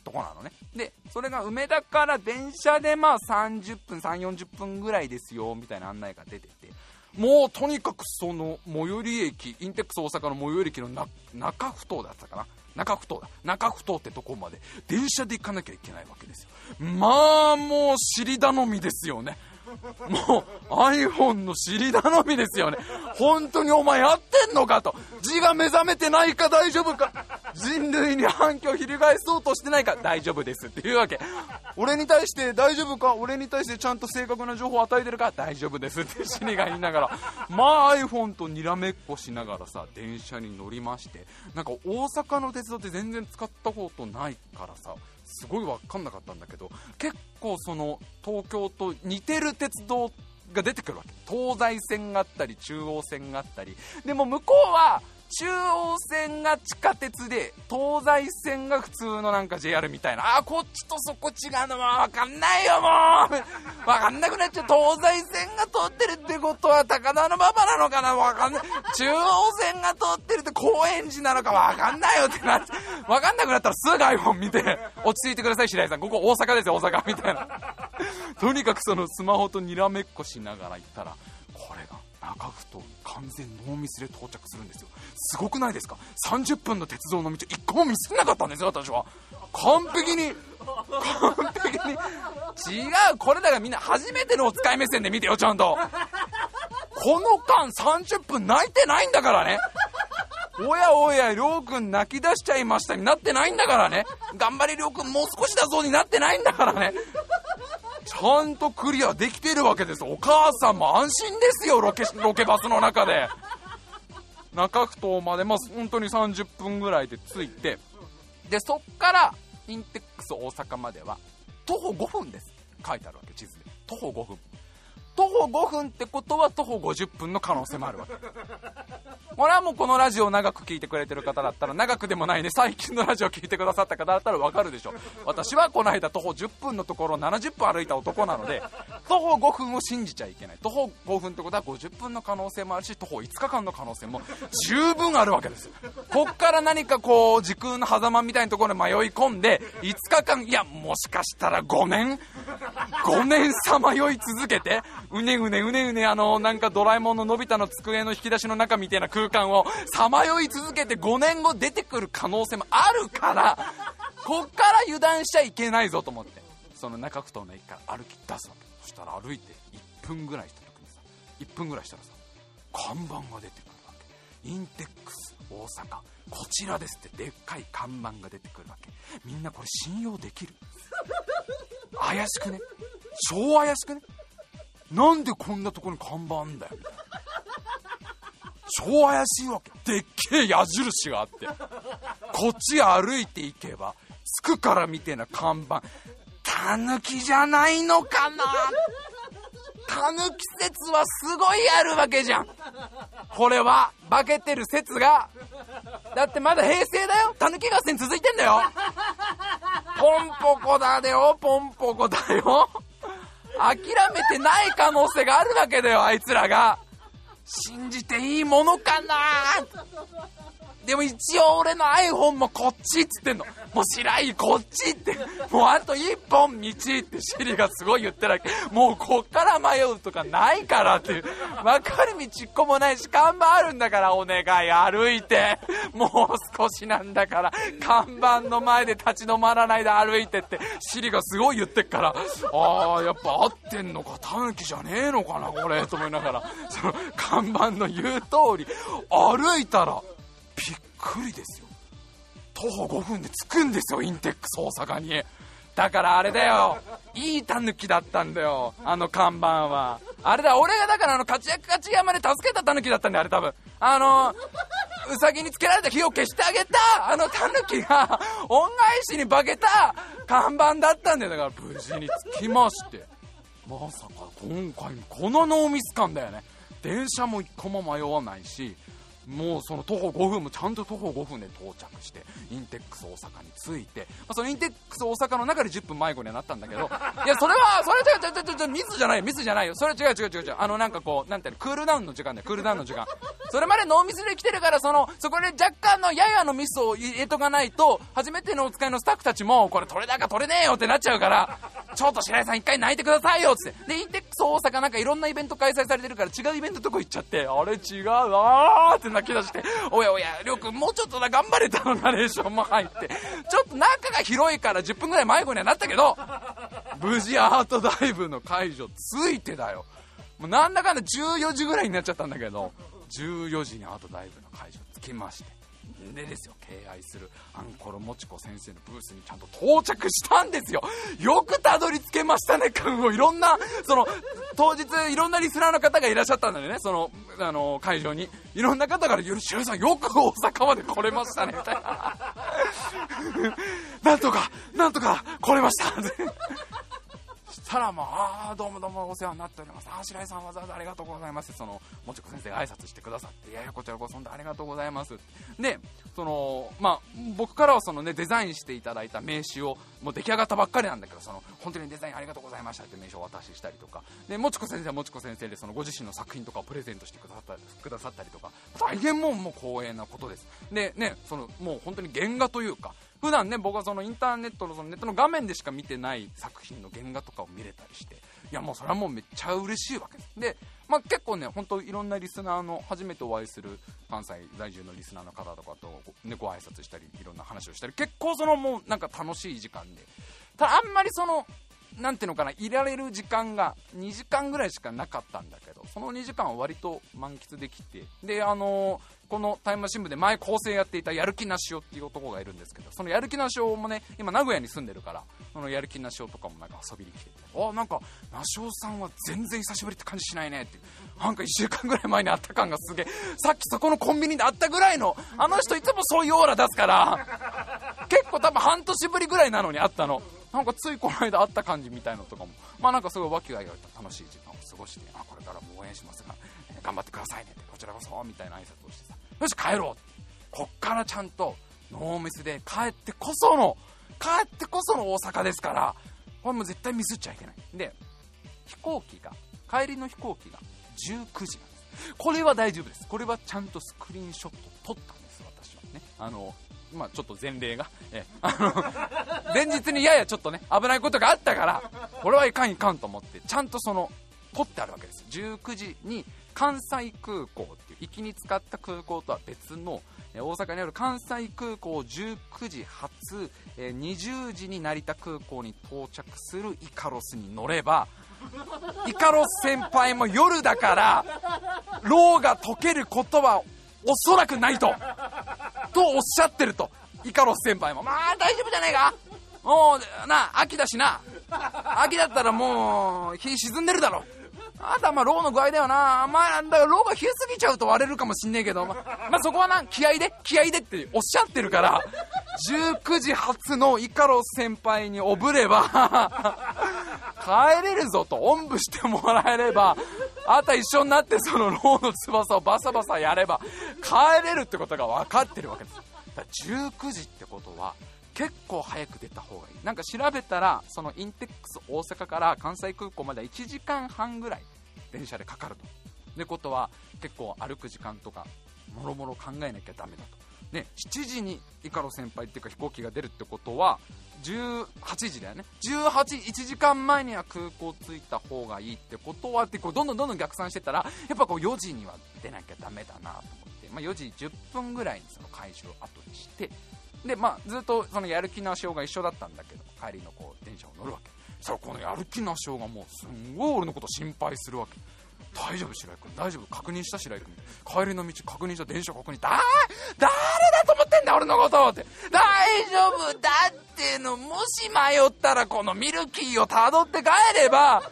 とこなのね。でそれが梅田から電車でまあさんじゅっぷんさんじゅうよんじゅっぷんぐらいですよみたいな案内が出てて、もうとにかくその最寄り駅、インテックス大阪の最寄り駅のな中ふ頭だったかな、中ふ頭だ中ふ頭ってとこまで電車で行かなきゃいけないわけですよ。まあもう尻頼みですよね。もう iPhone の尻頼みですよね。本当にお前やってんのかと、字が目覚めてないか大丈夫か、人類に反響を翻そうとしてないか大丈夫ですっていうわけ。俺に対して大丈夫か、俺に対してちゃんと正確な情報を与えてるか大丈夫ですってシリが言いながら、まあ iPhone とにらめっこしながらさ電車に乗りまして、なんか大阪の鉄道って全然使ったことないからさすごい分かんなかったんだけど、結構その東京と似てる鉄道が出てくるわけ。東西線があったり中央線があったり、でも向こうは中央線が地下鉄で東西線が普通のなんか ジェイアール みたいな、あーこっちとそこ違うのも分かんないよ、もう分かんなくなっちゃう。東西線が通ってるってことは高田馬場なのかな、分かんない。中央線が通ってるって高円寺なのか分かんないよってなって、分かんなくなったらすぐ iPhone 見て落ち着いてください白井さん、ここ大阪ですよ大阪みたいなとにかくそのスマホとにらめっこしながら行ったら、これが中ふ頭完全ノーミスで到着するんですよ。すごくないですか。さんじゅっぷんの鉄道の道いっこもミスなかったんですよ私は。完璧に完璧に違う、これだからみんな初めてのお使い目線で見てよちゃんと。この間さんじゅっぷん泣いてないんだからね。おやおやりょうくん泣き出しちゃいましたになってないんだからね。頑張れりょうくんもう少しだぞになってないんだからね。ちゃんとクリアできてるわけです。お母さんも安心ですよ、ロケ、ロケバスの中で。中ふ頭まで、まあ、本当にさんじゅっぷんぐらいで着いて、でそっからインテックス大阪までは徒歩ごふんです書いてあるわけ、地図で。徒歩ごふん、徒歩ごふんってことは徒歩ごじゅっぷんの可能性もあるわけ。これはもうこのラジオを長く聞いてくれてる方だったら、長くでもないね、最近のラジオを聞いてくださった方だったら分かるでしょ。私はこの間徒歩じゅっぷんのところをななじゅっぷん歩いた男なので、徒歩ごふんを信じちゃいけない。徒歩ごふんってことはごじゅっぷんの可能性もあるし、徒歩いつかかんの可能性も十分あるわけですよ。こっから何かこう時空の狭間みたいなところに迷い込んでいつかかん、いやもしかしたらごねんごねんさまよい続けて、うねうねうねうねあのなんかドラえもんののび太の机の引き出しの中みたいな空間をさまよい続けてごねんご出てくる可能性もあるから、こっから油断しちゃいけないぞと思って、その中ふ頭の駅から歩き出すわけ。そしたら歩いていっぷんぐらいした時にさ、いっぷんぐらいしたらさ看板が出てくるわけ。インテックス大阪こちらですってでっかい看板が出てくるわけ。みんなこれ信用できる？怪しくね？超怪しくね？なんでこんなとこに看板あんだよみたいな。超怪しいわけ。でっけえ矢印があって、こっち歩いていけば着くからみたいな看板。タヌキじゃないのかな。タヌキ説はすごいあるわけじゃん。これは化けてる説が、だってまだ平成だよ。タヌキ合戦続いてんだよ。ポンポコだよ、ポンポコだよ。諦めてない可能性があるわけだよ、あいつらが。信じていいものかな。でも一応俺の iPhone もこっちっつってんの。もう白井こっちって、もうあと一本道ってシリがすごい言ってるわけ。もうこっから迷うとかないからっていう、分かる道一個もないし看板あるんだから、お願い歩いて、もう少しなんだから看板の前で立ち止まらないで歩いてってシリがすごい言ってっから、あーやっぱ合ってんのか、タヌキじゃねえのかなこれと思いながら、その看板の言う通り歩いたらびっくりですよ。徒歩ごふんで着くんですよ、インテックス大阪に。だからあれだよ、いいタヌキだったんだよ、あの看板は。あれだ、俺がだからあの勝ち役勝ち山で助けたタヌキだったんだよ、あれ多分。あのウサギにつけられた火を消してあげたあのタヌキが恩返しに化けた看板だったんだよ。だから無事に着きまして、まさか今回もこのノーミス感だよね。電車も一個も迷わないし、 もうその徒歩ごふんもちゃんと徒歩ごふんで到着してインテックス大阪に着いて、まあ、そのインテックス大阪の中でじゅっぷん迷子にはなったんだけどいやそれはそれ違う違う違う違うミスじゃないよミスじゃないよそれ違う違う違う違うあのなんかこうなんていうのクールダウンの時間だよクールダウンの時間それまでノーミスで来てるからそのそこで若干のややのミスを入れとかないと初めてのお使いのスタッフたちもこれ取れ高取れねえよってなっちゃうからちょっと白井さん一回泣いてくださいよっつってでインテックス大阪なんかいろんなイベント開催されてるから違うイベントとこ行っちゃってあれ違うあーって泣き出しておやおやりょうくんもうちょっとだ頑張れたのナレーションも入ってちょっと中が広いからじゅっぷんぐらい迷子にはなったけど無事アートダイブの会場ついてだよもうなんだかんだじゅうよじぐらいになっちゃったんだけどじゅうよじにアートダイブの会場着きましてでですよ敬愛するアンコロもちこ先生のブースにちゃんと到着したんですよよくたどり着けましたねもういろんなその当日いろんなリスナーの方がいらっしゃったんだよねそのあの会場にいろんな方から白井さんよく大阪まで来れましたねみたいななんとかなんとか来れましたしたらもうあーどうもどうもお世話になっておりますあ白井さんわざわざありがとうございますそのもちこ先生が挨拶してくださっていやいやこちらこそ本当ありがとうございますでそのまあ僕からはそのねデザインしていただいた名刺をもう出来上がったばっかりなんだけどその本当にデザインありがとうございましたって名刺をお渡ししたりとかでもちこ先生はもちこ先生でそのご自身の作品とかをプレゼントしてくださったりくださったりとか大変もうもう光栄なことですでねそのもう本当に原画というか普段ね僕はそのインターネットのそのネットの画面でしか見てない作品の原画とかを見れたりしていやもうそれはもうめっちゃ嬉しいわけですで、まあ、結構ね本当いろんなリスナーの初めてお会いする関西在住のリスナーの方とかと、ね、ご挨拶したりいろんな話をしたり結構そのもうなんか楽しい時間でただあんまりそのなんていうのかないられる時間がにじかんぐらいしかなかったんだけどそのにじかんは割と満喫できてであのーこのタイムマシン部で前構成やっていたやる気なしおっていう男がいるんですけどそのやる気なしおもね今名古屋に住んでるからそのやる気なしおとかもなんか遊びに来ててあなんかなしおさんは全然久しぶりって感じしないねってなんかいっしゅうかんぐらい前に会った感がすげえさっきそこのコンビニで会ったぐらいのあの人いつもそういうオーラ出すから結構多分半年ぶりぐらいなのに会ったのなんかついこの間会った感じみたいのとかもまあなんかすごい和気あいあいと楽しい時間を過ごしてあこれからも応援しますが、えー、頑張ってくださいねってこちらこそみたいな挨拶をしてさよし帰ろうこっからちゃんとノーミスで帰ってこその帰ってこその大阪ですからこれもう絶対ミスっちゃいけないで飛行機が帰りの飛行機がじゅうくじなんですこれは大丈夫ですこれはちゃんとスクリーンショット撮ったんです私はねあのまあちょっと前例がえあの前日にややちょっとね危ないことがあったからこれはいかんいかんと思ってちゃんとその撮ってあるわけですじゅうくじに関西空港っていう行きに使った空港とは別の大阪にある関西空港じゅうくじ発にじゅうじに成田空港に到着するイカロスに乗ればイカロス先輩も夜だからローが解けることはおそらくないととおっしゃってるとイカロス先輩もまあ大丈夫じゃないかもうな秋だしな秋だったらもう日沈んでるだろあとはまあローの具合だよなまあだからローが冷えすぎちゃうと割れるかもしんねえけどまあ、まあ、そこはな気合で気合でっておっしゃってるからじゅうくじ発のイカロス先輩におぶれば帰れるぞとおんぶしてもらえればあとは一緒になってそのローの翼をバサバサやれば帰れるってことが分かってるわけです。だからじゅうくじってことは結構早く出た方がいい。なんか調べたらそのインテックス大阪から関西空港まではいちじかんはんぐらい電車でかかると。ってことは結構歩く時間とかもろもろ考えなきゃダメだと。ね、しちじにイカロ先輩っていうか飛行機が出るってことはじゅうはちじだよね。じゅうはち、いちじかんまえには空港着いた方がいいってことはってこうどんどんどんどん逆算してたらやっぱこうよじには出なきゃダメだなと思って、まあ、よじじゅっぷんぐらいにその会場を後にしてで、まあ、ずっとそのやる気なしおが一緒だったんだけど帰りのこう電車を乗るわけ。そこのやる気なしおがもうすんごい俺のこと心配するわけ。大丈夫白井君大丈夫確認した白井君帰りの道確認した電車確認だ誰だと思ってんだ俺のことって大丈夫だってのもし迷ったらこのミルキーをたどって帰れば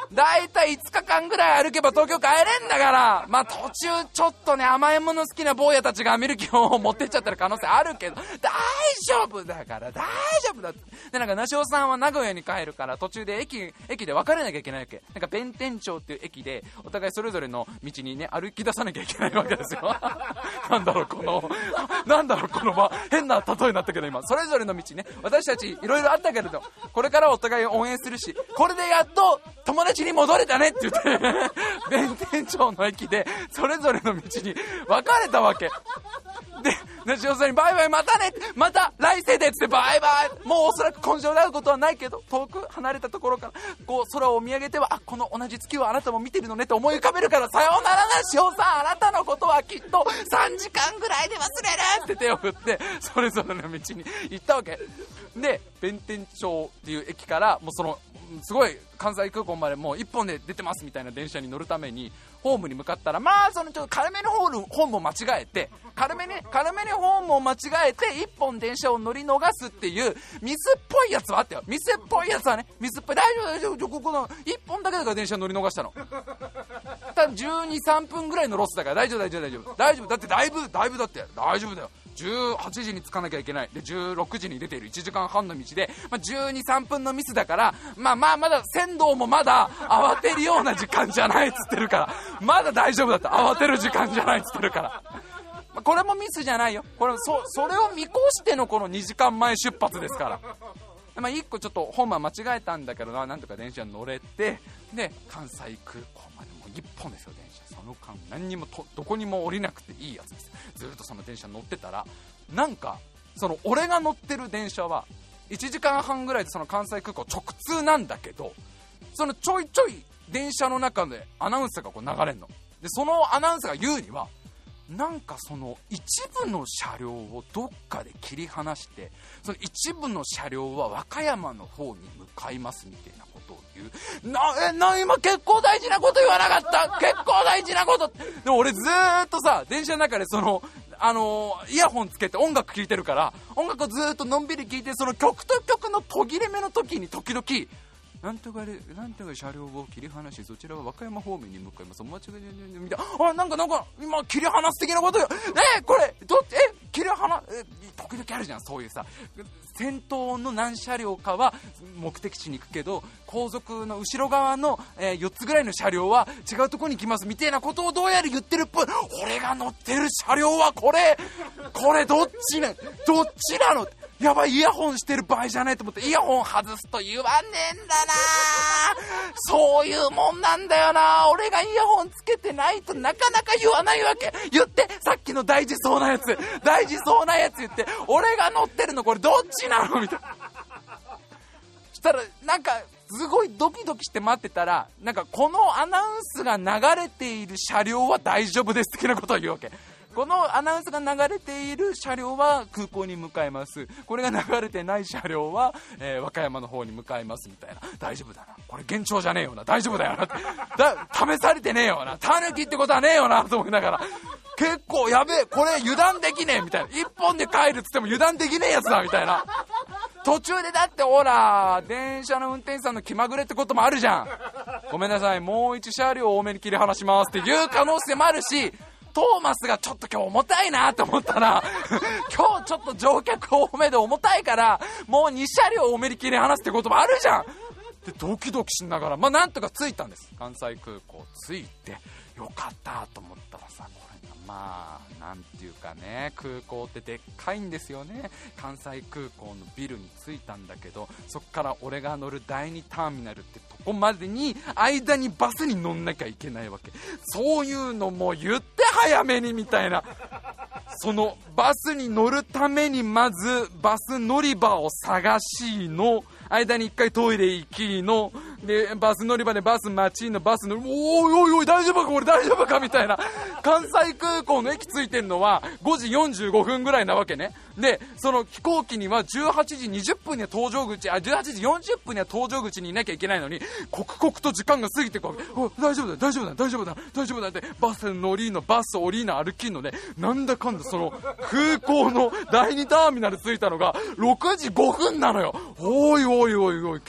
だいたいいつかかんぐらい歩けば東京帰れんだから、まあ途中ちょっとね甘いもの好きな坊やたちがミルキーを持ってっちゃってる可能性あるけど、大丈夫だから大丈夫だって。でなんか梨尾さんは名古屋に帰るから途中で駅駅で別れなきゃいけないわけ。なんか弁天町っていう駅でお互いそれぞれの道にね歩き出さなきゃいけないわけですよなんだろうこのなんだろうこの場変な例えになったけど、今それぞれの道ね私たちいろいろあったけれどこれからお互い応援するし、これでやっと友達に戻れたねって言って弁天町の駅でそれぞれの道に別れたわけで、梨尾さんにバイバイまたねまた来世でっつってバイバイ。もうおそらく根性で会うことはないけど遠く離れたところからこう空を見上げては、あこの同じ月をあなたも見てるのねと思い浮かべるから、さようなら梨尾さんあなたのことはきっとさんじかんぐらいで忘れるって手を振ってそれぞれの道に行ったわけで、弁天町っていう駅からもうそのすごい関西空港までもう一本で出てますみたいな電車に乗るためにホームに向かったら、まあそのちょっと軽めのホームホームを間違えて軽めに軽めにホームを間違えて一本電車を乗り逃すっていうミスっぽいやつはあったよ。ミスっぽいやつはね、ミスっぽい大丈夫大丈夫、ここの一本だけだから電車乗り逃したのただじゅうに、さんぷんぐらいのロスだから大丈夫大丈夫大丈夫大丈夫だってだいぶだいぶだって大丈夫だよ。じゅうはちじに着かなきゃいけないでじゅうろくじに出ているいちじかんはんの道で、まあ、じゅうに、さんぷんのミスだからまあまあまだ先導もまだ慌てるような時間じゃないっつってるからまだ大丈夫だった慌てる時間じゃないっつってるから、まあ、これもミスじゃないよ。これ そ, それを見越してのこのにじかんまえ出発ですからまあいっこちょっとホームは間違えたんだけどな、なんとか電車に乗れてで関西空港までもういっぽんですよ電車。その間何にもとどこにも降りなくていいやつです。ずっとその電車乗ってたらなんかその俺が乗ってる電車はいちじかんはんぐらいでその関西空港直通なんだけど、そのちょいちょい電車の中でアナウンスがこう流れるので、そのアナウンスが言うにはなんかその一部の車両をどっかで切り離してその一部の車両は和歌山の方に向かいますみたいなことを言う。なえな今結構大事なこと言わなかった結構大事なことでも俺ずーっとさ電車の中でそのあのー、イヤホンつけて音楽聴いてるから音楽をずーっとのんびり聴いてその曲と曲の途切れ目の時に時々なんとかでなんとか車両を切り離しそちらは和歌山方面に向かいますお間違いでみたいな、あなんかなんか今切り離す的なことよえこれどえ切り離え時々あるじゃんそういうさ先頭の何車両かは目的地に行くけど後続の後ろ側の、えー、よっつぐらいの車両は違うところに行きますみたいなことをどうやら言ってるっぽい。俺が乗ってる車両はこれこれどっちなどっちなのやばいイヤホンしてる場合じゃないと思ってイヤホン外すと言わねえんだなそういうもんなんだよな。俺がイヤホンつけてないとなかなか言わないわけ。言ってさっきの大事そうなやつ大事そうなやつ言って俺が乗ってるのこれどっちなのみたいな。そしたらなんかすごいドキドキして待ってたらなんかこのアナウンスが流れている車両は大丈夫です的なことを言うわけ。このアナウンスが流れている車両は空港に向かいます、これが流れてない車両は、えー、和歌山の方に向かいますみたいな。大丈夫だなこれ幻聴じゃねえよな大丈夫だよなってだ試されてねえよなタヌキってことはねえよなと思いながら結構やべえこれ油断できねえみたいな一本で帰るっつっても油断できねえやつだみたいな。途中でだってほら電車の運転手さんの気まぐれってこともあるじゃん。ごめんなさいもう一車両多めに切り離しますっていう可能性もあるしトーマスがちょっと今日重たいなと思ったら今日ちょっと乗客多めで重たいからもうに車両多めに切り離すってこともあるじゃん。でドキドキしながらまあなんとか着いたんです。関西空港着いてよかったと思ったらさこれがまあなんていうかね空港ってでっかいんですよね。関西空港のビルに着いたんだけどそっから俺が乗るだいにターミナルってとこまでに間にバスに乗んなきゃいけないわけ。そういうのも言って早めにみたいな。そのバスに乗るためにまずバス乗り場を探しの間に一回トイレ行きのでバス乗り場でバス待ちのバス乗りおいおいおい大丈夫かこれ大丈夫かみたいな。関西空港の駅着いてるのはごじよんじゅうごふんぐらいなわけね。でその飛行機にはじゅうはちじにじゅっぷんには搭乗口あじゅうはちじよんじゅっぷんには搭乗口にいなきゃいけないのに刻々と時間が過ぎてこう大丈夫だ大丈夫だ大丈夫だ大丈夫だってバス乗りのバス降りの歩きのねなんだかんだその空港のだいにターミナル着いたのがろくじごふんなのよ。おいおいおいおい結構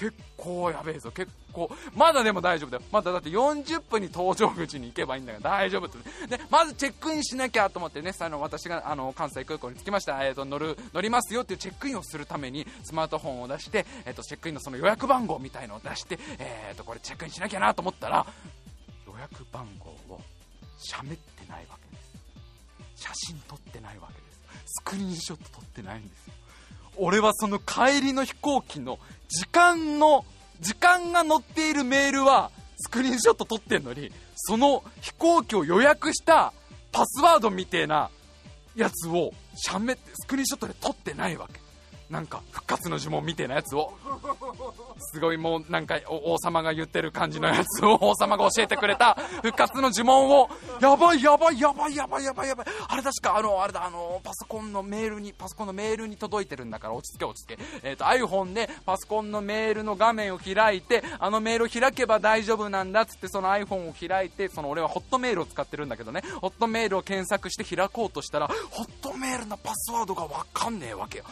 構やべえぞ、結構まだでも大丈夫だよ、まだだってよんじゅっぷんに搭乗口に行けばいいんだから大丈夫って、でまずチェックインしなきゃと思ってね、あの私があの関西空港に着きました、えー、と乗る乗りますよっていうチェックインをするためにスマートフォンを出して、えー、とチェックインのその予約番号みたいのを出して、えー、とこれチェックインしなきゃなと思ったら、予約番号を喋ってないわけです。写真撮ってないわけです。スクリーンショット撮ってないんですよ。俺はその帰りの飛行機の時間の時間が載っているメールはスクリーンショット撮ってんのに、その飛行機を予約したパスワードみたいなやつをしゃべってスクリーンショットで撮ってないわけ。なんか復活の呪文みたいなやつをすごいもうなんか王様が言ってる感じのやつを王様が教えてくれた復活の呪文を、やばいやばいやばいやばいやばいやばい、あれ確かあのあれだあのパソコンのメールにパソコンのメールに届いてるんだから落ち着け落ち着け、えっと iPhone でパソコンのメールの画面を開いて、あのメールを開けば大丈夫なんだっつって、その iPhone を開いて、その俺はホットメールを使ってるんだけどね、ホットメールを検索して開こうとしたらホットメールのパスワードが分かんねえわけよ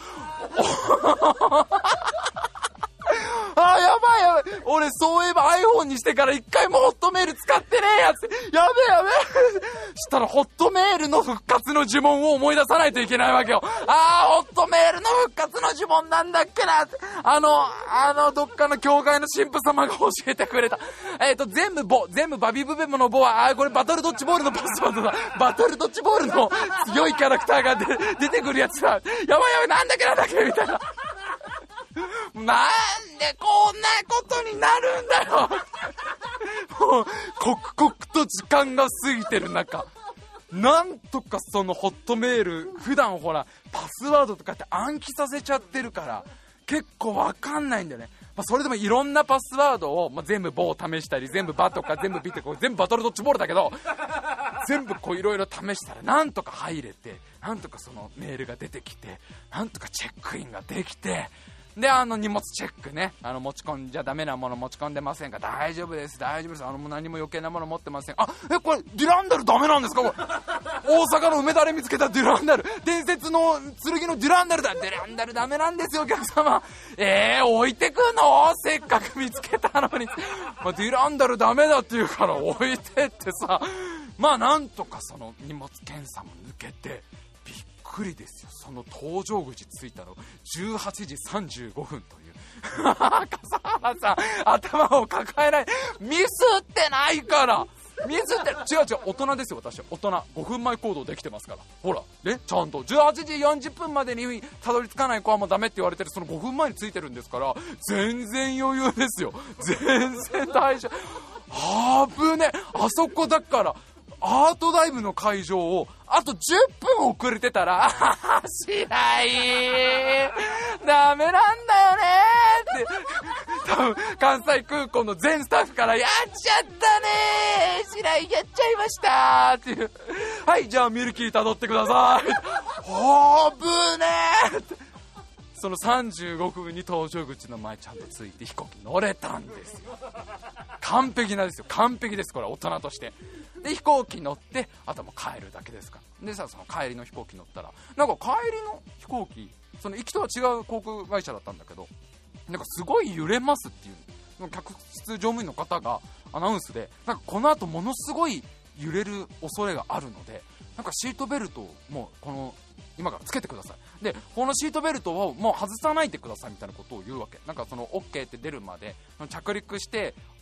あーやばいやばい、俺そういえば iPhone にしてから一回もホットメール使ってねえやつ、やべえやべえしたらホットメールの復活の呪文を思い出さないといけないわけよ。あーホットメールの復活の呪文なんだっけなって、あのあのどっかの教会の神父様が教えてくれた、えっと全部ボ全部バビブベモのボは、あーこれバトルドッジボールのパスワードだ、バトルドッジボールの強いキャラクターがで出てくるやつだ、やばいやばいなんだっけなんだっけみたいななんでこんなことになるんだよもう刻々と時間が過ぎてる中、なんとかそのホットメール普段ほらパスワードとかって暗記させちゃってるから結構わかんないんだよね。まあ、それでもいろんなパスワードを、まあ、全部棒を試したり全部バとか全部ビってこう全部バトルドッジボールだけど全部こういろいろ試したらなんとか入れて、なんとかそのメールが出てきて、なんとかチェックインができて、であの荷物チェックね、あの持ち込んじゃダメなもの持ち込んでませんか、大丈夫です大丈夫です、あのもう何も余計なもの持ってません、あえこれデュランダルダメなんですか、これ大阪の梅田で見つけたデュランダル、伝説の剣のデュランダルだ、デュランダルダメなんですよお客様、えー置いてくのせっかく見つけたのに、まあ、デュランダルダメだって言うから置いてってさ、まあなんとかその荷物検査も抜けて、びっくりですよ、その搭乗口着いたのじゅうはちじさんじゅうごふんという笠原さん頭を抱えない、ミスってないからミスって違う違う大人ですよ、私は大人、ごふんまえ行動できてますから、ほらねちゃんとじゅうはちじよんじゅっぷんまでにたどり着かない子はもうダメって言われてる、そのごふんまえについてるんですから全然余裕ですよ、全然大丈夫、あぶね、あそこだからアートダイブの会場をあとじゅっぷん遅れてたらしないダメなんだよねって多分関西空港の全スタッフからやっちゃったね白井やっちゃいましたっていう、はいじゃあミルキー辿ってくださいあぶねってそのさんじゅうごふんに搭乗口の前ちゃんと着いて飛行機乗れたんですよ、完璧なんですよ、完璧です、これ大人として。で飛行機乗ってあともう帰るだけですから。でさ、その帰りの飛行機乗ったらなんか帰りの飛行機、その行きとは違う航空会社だったんだけど、なんかすごい揺れますっていう客室乗務員の方がアナウンスで、なんかこの後ものすごい揺れる恐れがあるので、なんかシートベルトをもうこの今からつけてください、でこのシートベルトをもう外さないでくださいみたいなことを言うわけ。なんかその OK って出るまで、着陸して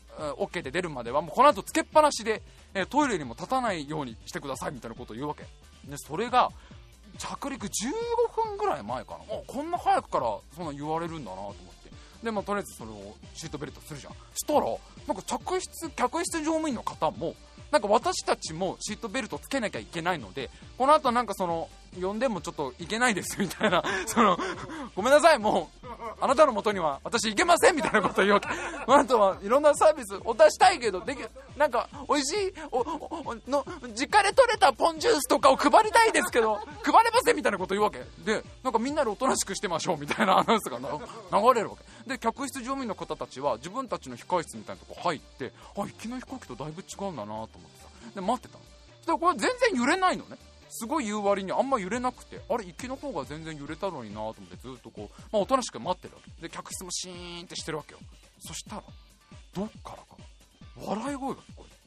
OK って出るまではもうこの後つけっぱなしでトイレにも立たないようにしてくださいみたいなことを言うわけで、それが着陸じゅうごふんぐらい前かな、こんな早くからそんな言われるんだなと思って、でまあとりあえずそれをシートベルトするじゃん。したらなんか客室客室乗務員の方もなんか私たちもシートベルトつけなきゃいけないので、この後なんかその呼んでもちょっといけないですみたいなそのごめんなさいもうあなたの元には私行けませんみたいなことを言うわけ。あとはいろんなサービスお出したいけどできなんか美味しいおおの実家で採れたポンジュースとかを配りたいですけど配れませんみたいなことを言うわけで、なんかみんなでおとなしくしてましょうみたいなアナウンスが流れるわけで、客室乗務員の方たちは自分たちの控室みたいなとこ入って、あ行きの飛行機とだいぶ違うんだなと思ってさ、で待ってたの。でこれ全然揺れないのね、 すごい言う割にあんま揺れなくて、あれ行きの方が全然揺れたのになと思ってずっとこう、まあ、おとなしく待ってるわけで、客室もシーンってしてるわけよ。そしたらどっからか笑い声が聞こえて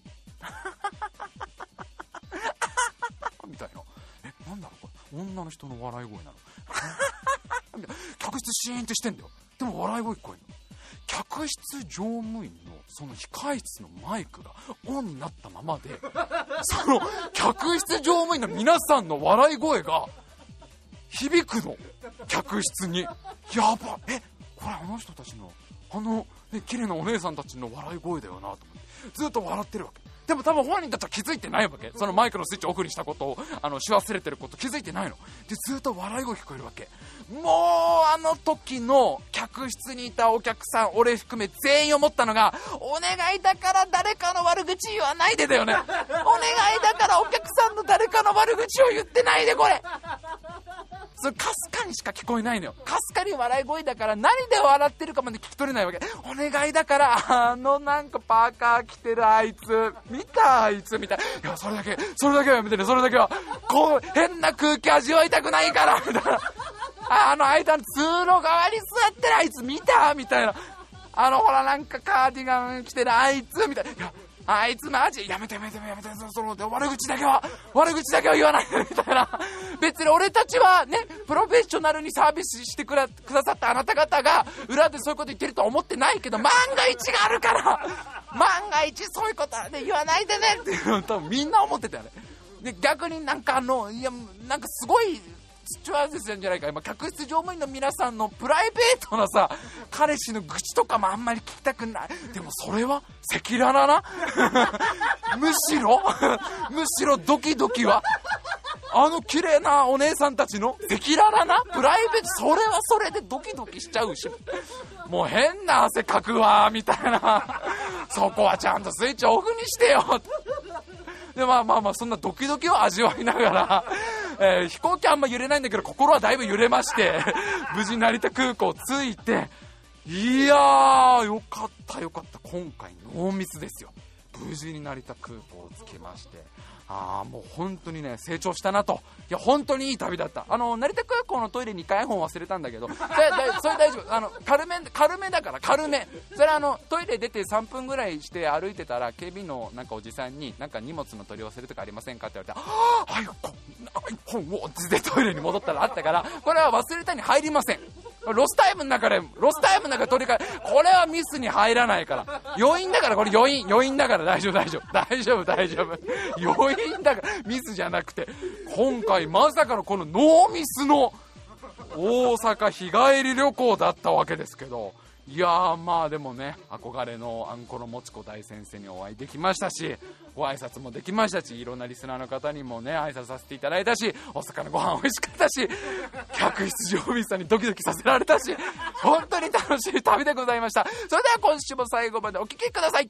みたいな、え、なんだろうこれ、女の人の笑い声なの客室シーンってしてんだよ。でも笑い声聞こえるの。客室乗務員のその控室のマイクがオンになったままで、その客室乗務員の皆さんの笑い声が響くの、客室に。やば、え、これあの人たちのあの、ね、綺麗なお姉さんたちの笑い声だよなと思ってずっと笑ってるわけ。でも多分本人たちは気づいてないわけ。そのマイクのスイッチオフにしたことをあのし忘れてること気づいてないので、ずっと笑い声聞こえるわけ。もうあの時の客室にいたお客さん、俺含め全員思ったのが、お願いだから誰かの悪口言わないでだよね。お願いだからお客さんの誰かの悪口を言ってないで、これそれかすかにしか聞こえないのよ。かすかに笑い声だから何で笑ってるかまで聞き取れないわけ。お願いだからあのなんかパーカー着てるあいつ見た、あいつみたいな、いやそれだけそれだけはやめてね、それだけはこう変な空気味わいたくないからみたいな、あの間の通路側に座ってるあいつ見たみたいな、あのほらなんかカーディガン着てるあいつみたいな、いやあいつマジやめてやめてやめて、その悪口だけは悪口だけは言わないみたいな。別に俺たちはねプロフェッショナルにサービスしてくださったあなた方が裏でそういうこと言ってるとは思ってないけど、万が一があるから万が一そういうことはね言わないでねっていうの多分みんな思ってたよね。で逆になんかあのいやなんかすごいスチュワーデスなんじゃないか、今客室乗務員の皆さんのプライベートなさ彼氏の愚痴とかもあんまり聞きたくない。でもそれは赤裸々なむしろむしろドキドキはあの綺麗なお姉さんたちの赤裸々なプライベート、それはそれでドキドキしちゃうし、もう変な汗かくわみたいなそこはちゃんとスイッチオフにしてよでまあまあまあそんなドキドキを味わいながら、えー、飛行機あんま揺れないんだけど心はだいぶ揺れまして無事成田空港着いて、いやーよかったよかった、今回ノーミスですよ。無事に成田空港着きまして、あーもう本当にね成長したなと。いや本当にいい旅だった。あの成田空港のトイレにかい本忘れたんだけど、それそれ大丈夫、あの軽め軽めだから軽め。それあのトイレ出てさんぷんぐらいして歩いてたら警備員のなんかおじさんになんか荷物の取り忘れとかありませんかって言われて、ああはい本をでトイレに戻ったらあったから、これは忘れたに入りません。ロスタイムの中でロスタイムの中で取り替え、これはミスに入らないから、余韻だから、これ余韻余韻だから大丈夫大丈夫大丈夫大丈夫余韻だからミスじゃなくて、今回まさかのこのノーミスの大阪日帰り旅行だったわけですけど、いやーまあでもね憧れのあんころもちこ大先生にお会いできましたし、ご挨拶もできましたし、いろんなリスナーの方にもね挨拶させていただいたし、お魚ご飯美味しかったし、客室乗務員さんにドキドキさせられたし、本当に楽しい旅でございました。それでは今週も最後までお聞きください。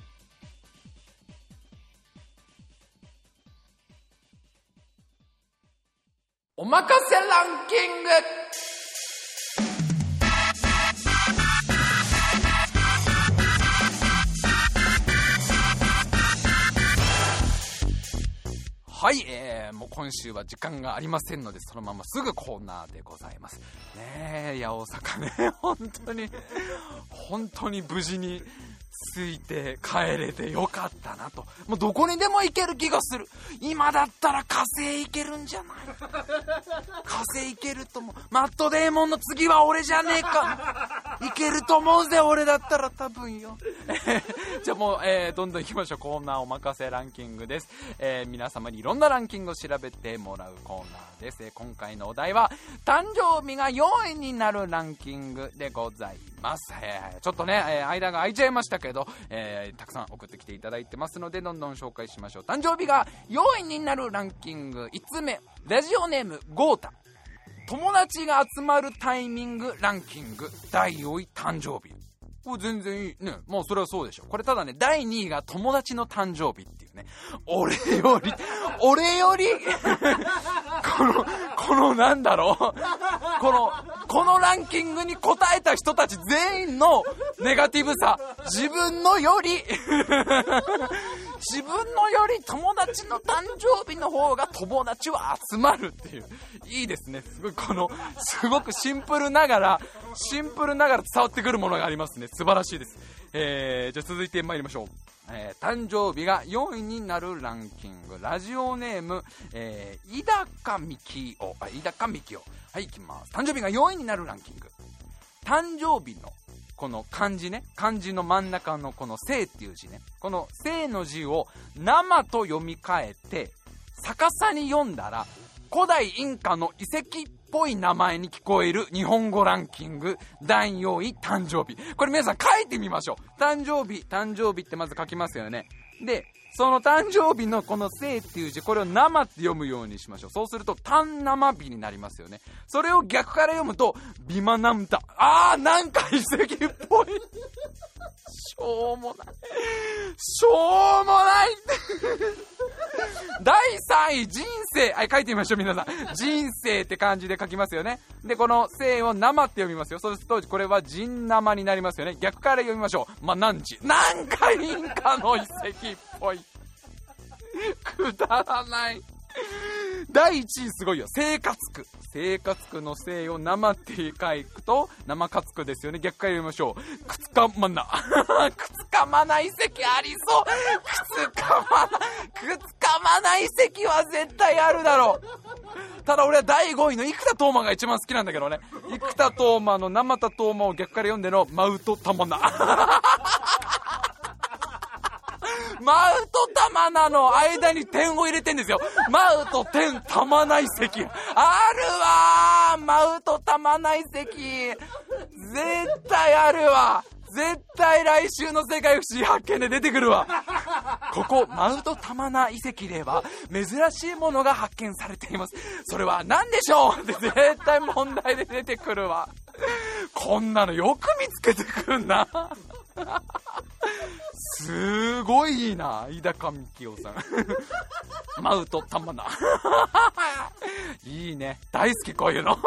おまかせランキング。はい、えー、もう今週は時間がありませんのでそのまますぐコーナーでございますね。えいや大阪ね本当に本当に無事に着いて帰れてよかったなと。もうどこにでも行ける気がする。今だったら火星行けるんじゃない火星行けると思う。マットデーモンの次は俺じゃねえか。行けると思うぜ俺だったら多分よじゃあもう、えー、どんどん行きましょう。コーナーおまかせランキングです、えー、皆様にいろんなランキングを調べてもらうコーナーです、えー、今回のお題は誕生日がよんいになるランキングでございます、えー、ちょっとね、えー、間が空いちゃいましたけど、えー、たくさん送ってきていただいてますのでどんどん紹介しましょう。誕生日がよんいになるランキングいつつめ、ラジオネームゴータ、友達が集まるタイミングランキングだいよんい誕生日。これ全然いいね。もうそれはそうでしょ。これただねだいにいが友達の誕生日っていうね、俺より俺よりこのこのなんだろうこのこのランキングに答えた人たち全員のネガティブさ、自分のより自分のより友達の誕生日の方が友達は集まるっていう、いいですね。すごいこのすごくシンプルながらシンプルながら伝わってくるものがありますね。素晴らしいです。えー、じゃあ続いて参りましょう。えー、誕生日がよいになるランキング、ラジオネーム、えー、井高美希夫、あ、井高美希夫、はい、いきます。誕生日がよいになるランキング。誕生日のこの漢字ね、漢字の真ん中のこの生っていう字ね、この生の字を生と読み替えて逆さに読んだら古代インカの遺跡っぽい名前に聞こえる日本語ランキングだいよんい、誕生日。これ皆さん書いてみましょう。誕生日、誕生日ってまず書きますよね。で、その誕生日のこの生っていう字、これを生って読むようにしましょう。そうすると誕生日になりますよね。それを逆から読むとビマナムタ。あー、なんか遺跡っぽい。しょうもないしょうもないだいさんい、人生。はい、書いてみましょう皆さん。人生って漢字で書きますよね。で、この生を生って読みますよ。そうするとこれは人生になりますよね。逆から読みましょう。まあ、何時、なんかインカの遺跡っぽい。くだらない。だいいちいすごいよ。生活区。生活区の生を生って書くと生活区ですよね。逆から読みましょう。くつかまなくつかまな遺跡ありそう。くつかまなくつかまな遺跡は絶対あるだろう。ただ俺はだいごいの生田斗真が一番好きなんだけどね。生田斗真の生田斗真を逆から読んでのマウトタマナマウトタマナの間に点を入れてんですよ。マウト点タマナ遺跡あるわー。マウトタマナ遺跡絶対あるわ。絶対来週の世界不思議発見で出てくるわ。ここマウトタマナ遺跡では珍しいものが発見されています。それは何でしょうって絶対問題で出てくるわ。こんなのよく見つけてくるんだすごいいいな、井高美希夫さんマウトタマナいいね、大好きこういうの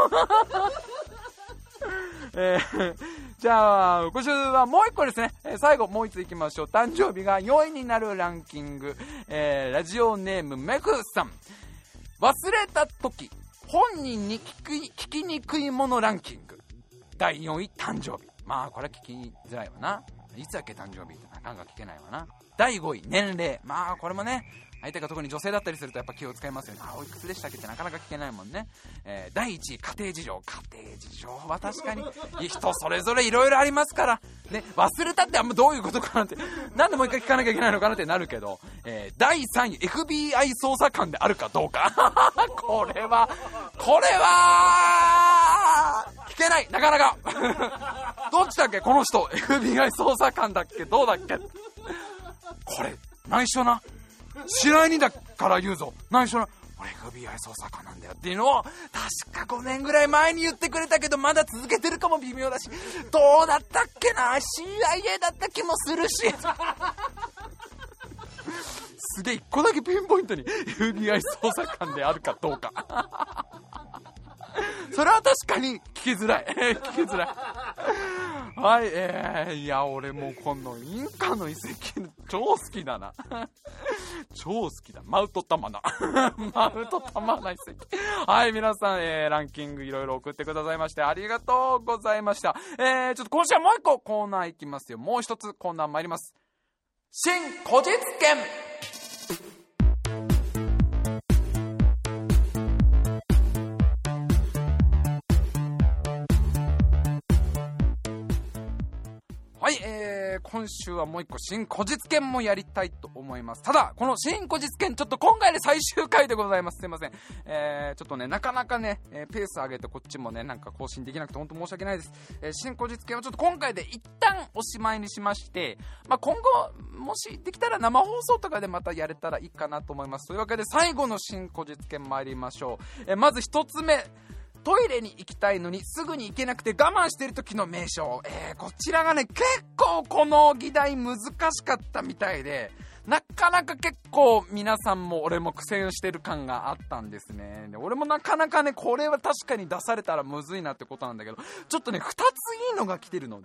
えー、じゃあ今週はもう一個ですね、えー、最後もう一ついきましょう。誕生日がよいになるランキング、えー、ラジオネームメグさん。忘れた時本人に聞き、聞きにくいものランキングだいよんい、誕生日。まあこれは聞きづらいわな。いつだっけ誕生日ってなかなか聞けないわな。だいごい、年齢。まあこれもね、相手が特に女性だったりするとやっぱ気を使いますよね。あ、おいくつでしたっけってなかなか聞けないもんね。えー、だいいちい、家庭事情。家庭事情は確かに人それぞれいろいろありますからね。忘れたってあんまどういうことかなって、なんでもう一回聞かなきゃいけないのかなってなるけど、えー、だいさんい、エフビーアイ 捜査官であるかどうかこれはこれは聞けない、なかなかどっちだっけこの人、 エフビーアイ 捜査官だっけ、どうだっけ。これ内緒な、知らいにだから言うぞ、内緒な、俺 エフビーアイ 捜査官なんだよっていうのを確かごねんぐらい前に言ってくれたけど、まだ続けてるかも微妙だし、どうだったっけな、 シーアイエー だった気もするしすげえ、一個だけピンポイントに エフビーアイ 捜査官であるかどうかそれは確かに聞きづらい聞きづらいはい、えー、いや俺もうこのインカの遺跡超好きだな超好きだ、マウトタマナマウトタマナ遺跡。はい、皆さん、えー、ランキングいろいろ送ってくださいましてありがとうございました。えー、ちょっと今週はもう一個コーナーいきますよ。もう一つコーナー参ります。新こじつけん。はい、えー、今週はもう一個新こじつけんもやりたいと思います。ただこの新こじつけんちょっと今回で最終回でございます。すいません、えー、ちょっとねなかなかね、えー、ペース上げてこっちもねなんか更新できなくて本当申し訳ないです。えー、新こじつけんはちょっと今回で一旦おしまいにしまして、まあ、今後もしできたら生放送とかでまたやれたらいいかなと思います。というわけで最後の新こじつけん参りましょう。えー、まず一つ目、トイレに行きたいのにすぐに行けなくて我慢してる時の名称。えー、こちらがね結構この議題難しかったみたいで、なかなか結構皆さんも俺も苦戦してる感があったんですね。で俺もなかなかねこれは確かに出されたらむずいなってことなんだけど、ちょっとねふたついいのが来てるので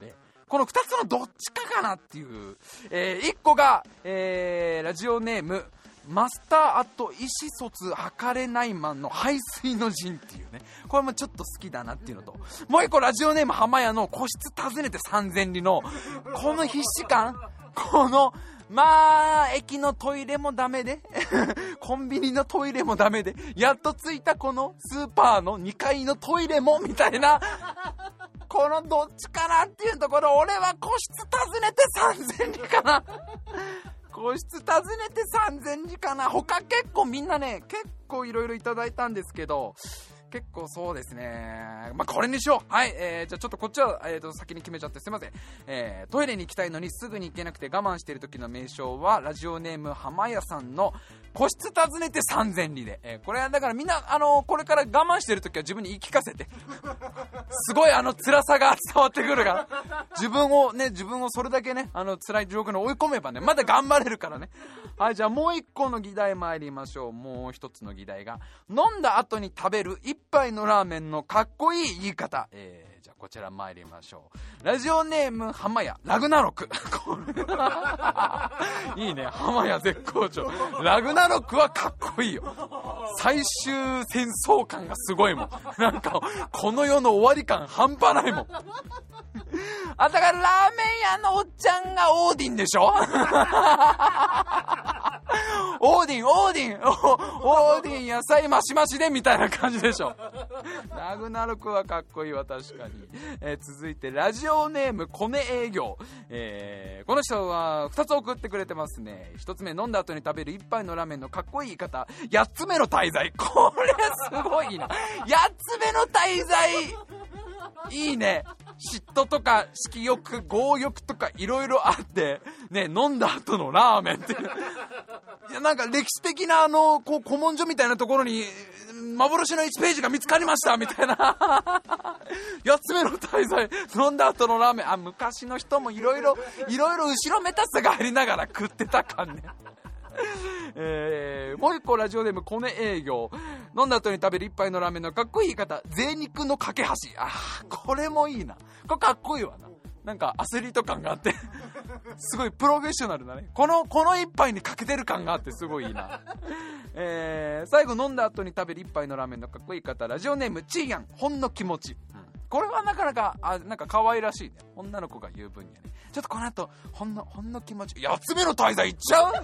このふたつのどっちかかなっていう、えー、いっこが、えー、ラジオネームマスターアット意思疎通図れないマンの排水の陣っていうね、これもちょっと好きだなっていうのと、もう一個ラジオネーム浜屋の個室訪ねてさんぜん里のこの必死感、このまあ駅のトイレもダメでコンビニのトイレもダメでやっと着いたこのスーパーのにかいのトイレもみたいな、このどっちかなっていうところ、俺は個室訪ねてさんぜん里かな個室訪ねてさんぜん里かな。他結構みんなね、結構いろいろいただいたんですけど、結構そうですね、まあ、これにしよう。はい、えー、じゃあちょっとこっちは、えー、と先に決めちゃってすいません。えー、トイレに行きたいのにすぐに行けなくて我慢している時の名称はラジオネーム浜屋さんの個室訪ねてさんぜん里で、えー、これはだからみんな、あのー、これから我慢している時は自分に言い聞かせてすごいあの辛さが伝わってくるから、自分をね自分をそれだけね、あの辛い状況に追い込めばね、まだ頑張れるからね。はい、じゃあもう一個の議題参りましょう。もう一つの議題が、飲んだ後に食べる一杯のラーメンのかっこいい言い方。えー、じゃあこちら参りましょう。ラジオネーム浜屋ラグナロクこれいいね、浜屋絶好調。ラグナロクはかっこいいよ。最終戦争感がすごいもん。なんかこの世の終わり感半端ないもん。あ、だからラーメン屋のおっちゃんがオーディンでしょオーディンオーディンオーディン野菜マシマシでみたいな感じでしょ。ラグナロクはかっこいいわ、確かに。えー、続いてラジオネームコネ営業、えー、この人はふたつ送ってくれてますね。ひとつめ、飲んだ後に食べる一杯のラーメンのかっこいい言い方。やっつめの滞在、これすごいな。やっつめの滞在いいね。嫉妬とか色欲、強欲とかいろいろあってね、飲んだ後のラーメンっていや、なんか歴史的なあのこう古文書みたいなところに幻のいちページが見つかりましたみたいなやっつめの滞在、飲んだ後のラーメン。あ、昔の人もいろいろいろいろ後ろめたさがありながら食ってた感ねえー、もう一個ラジオネームコネ営業、飲んだ後に食べる一杯のラーメンのかっこいい言い方。贅肉の架け橋。あー、これもいいな。これかっこいいわな。なんかアスリート感があってすごいプロフェッショナルだね。このこの一杯にかけてる感があってすごいいいなえー、最後、飲んだ後に食べる一杯のラーメンのかっこいい方。ラジオネームチーヤン、ほんの気持ち。これはなかなかあなんか可愛らしいね。女の子が言う分にはね。ちょっとこの後ほんのほんの気持ち。やっつめの滞在いっちゃうやっ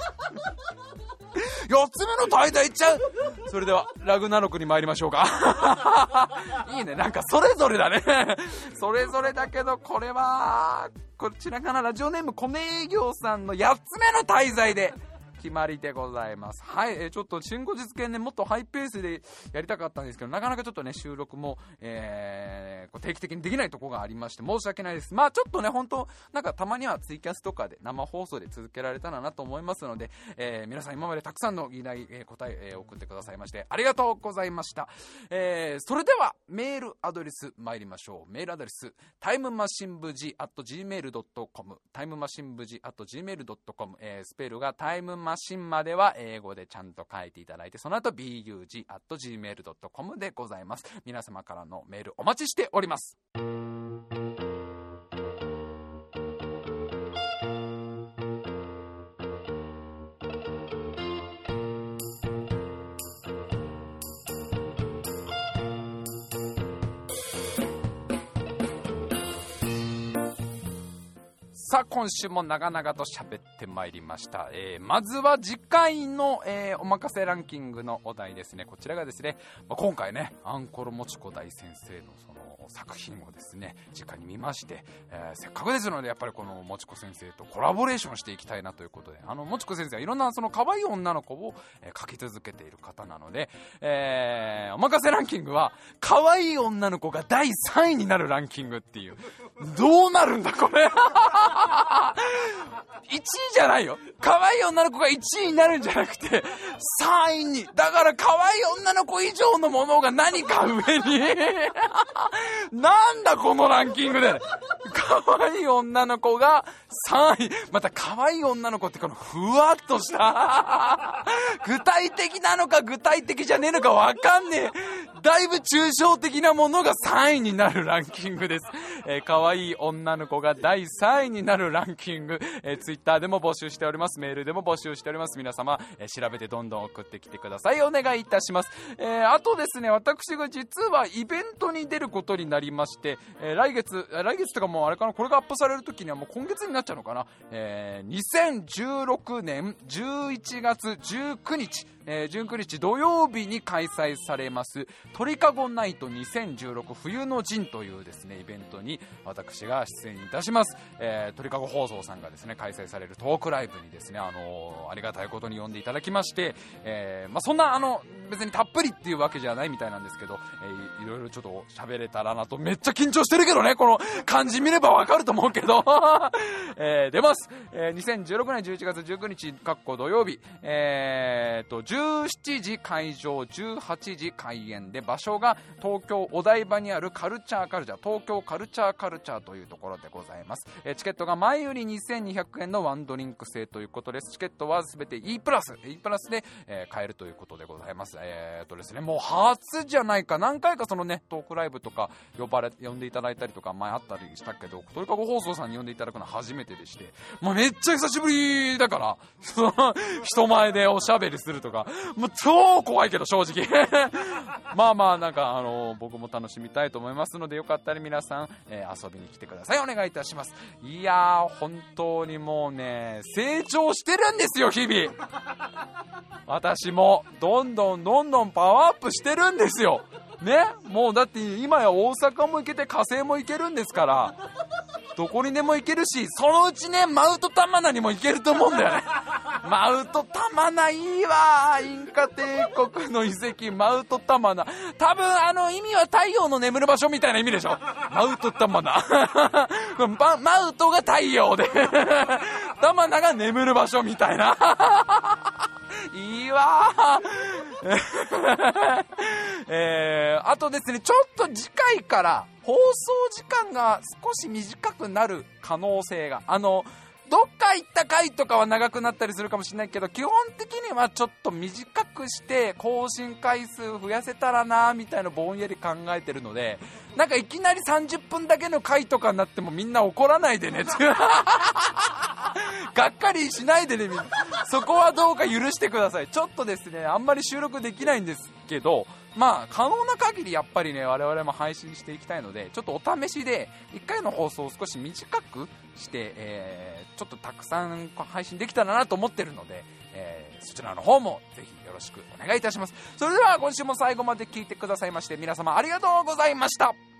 つめの滞在いっちゃう。それではラグナロクに参りましょうかいいね、なんかそれぞれだねそれぞれだけど、これはこちらかな。ラジオネーム米営業さんのやっつめの滞在で決まりでございます。はい、えー、ちょっと新後日券ね、もっとハイペースでやりたかったんですけど、なかなかちょっとね収録も、えー、こう定期的にできないところがありまして申し訳ないです。まあちょっとね、本当なんかたまにはツイキャスとかで生放送で続けられたらなと思いますので、えー、皆さん今までたくさんの議題、えー、答え、えー、送ってくださいましてありがとうございました。えー、それではメールアドレス参りましょう。メールアドレスタイムマシンブジ アットジーメールドットコム タイムマシンブジ アットジーメールドットコム、えー、スペルがタイムマシンまでは英語でちゃんと書いていただいて、その後 ビーユージー アットジーメールドットコム でございます。皆様からのメールお待ちしております。さあ今週も長々と喋ってまいりました。えー、まずは次回の、えー、おまかせランキングのお題ですね。こちらがですね、まあ、今回ねアンコロもちこ大先生のその作品をですね直に見まして、えー、せっかくですのでやっぱりこのもちこ先生とコラボレーションしていきたいなということで、あのもちこ先生はいろんなその可愛い女の子を、えー、描き続けている方なので、えー、おまかせランキングは可愛い女の子がだいさんいになるランキングっていう、どうなるんだこれいちいじゃないよ。可愛い女の子がいちいになるんじゃなくてさんいに。だから可愛い女の子以上のものが何か上になんだこのランキングで。可愛い女の子がさんい。また可愛い女の子ってこのふわっとした具体的なのか具体的じゃねえのかわかんねえだいぶ抽象的なものがさんいになるランキングです。えー、可愛い女の子がだいさんいになるランキング、えー、ツイッターでも募集しております。メールでも募集しております。皆様、えー、調べてどんどん送ってきてください。お願いいたします。えー、あとですね、私が実はイベントに出ることになりまして、えー、来月来月とかもうあれかな、これがアップされる時にはもう今月になっちゃうのかな、えー、にせんじゅうろくねんじゅういちがつじゅうくにち、えー、じゅうくにち土曜日に開催されます鳥かごナイトにせんじゅうろく冬の陣というですねイベントに私が出演いたします。えー、鳥かご放送さんがですね開催されるトークライブにですね、あのー、ありがたいことに呼んでいただきまして、えーまあ、そんなあの別にたっぷりっていうわけじゃないみたいなんですけど、えー、いろいろちょっと喋れたらなと。めっちゃ緊張してるけどね、この漢字見ればわかると思うけど、えー、出ます、えー、にせんじゅうろくねんじゅういちがつじゅうくにちかっこ土曜日、えー、とじゅうしちじ会場じゅうはちじ開演で、場所が東京お台場にあるカルチャーカルチャー東京カルチャーカルチャーというところでございます。えー、チケットが前売りにせんにひゃくえんのワンドリンク制ということです。チケットはすべて E プラス E プラスで、えー、買えるということでございます。えー、とですねもう初じゃないか、何回かそのねトークライブとか呼ばれ呼んでいただいたりとか前あったりしたけど、鳥かご放送さんに呼んでいただくのは初めてでして、もうめっちゃ久しぶりだからその人前でおしゃべりするとかもう超怖いけど正直まあまあなんかあの僕も楽しみたいと思いますので、よかったら皆さん、えー、遊びに来てください。お願いいたします。いやー本当にもうね成長してるんですよ日々私もどんどんどんどんパワーアップしてるんですよね。もうだって今や大阪も行けて火星も行けるんですから、どこにでも行けるし、そのうちねマウト玉名にも行けると思うんだよねマウト玉名いいわ。インカ帝国の遺跡マウト玉名、多分あの意味は太陽の眠る場所みたいな意味でしょマウト玉名マウトが太陽で玉名が眠る場所みたいないいわえー、あとですねちょっと次回から放送時間が少し短くなる可能性が、あのどっか行った回とかは長くなったりするかもしれないけど、基本的にはちょっと短くして更新回数増やせたらなみたいなぼんやり考えてるので、なんかいきなりさんじゅっぷんだけの回とかになってもみんな怒らないでねがっかりしないでね、みんなそこはどうか許してください。ちょっとですねあんまり収録できないんですけど、まあ可能な限りやっぱりね我々も配信していきたいので、ちょっとお試しでいっかいの放送を少し短くして、えー、ちょっとたくさん配信できたらなと思ってるので、えー、そちらの方もぜひよろしくお願いいたします。それでは今週も最後まで聞いてくださいまして皆様ありがとうございました。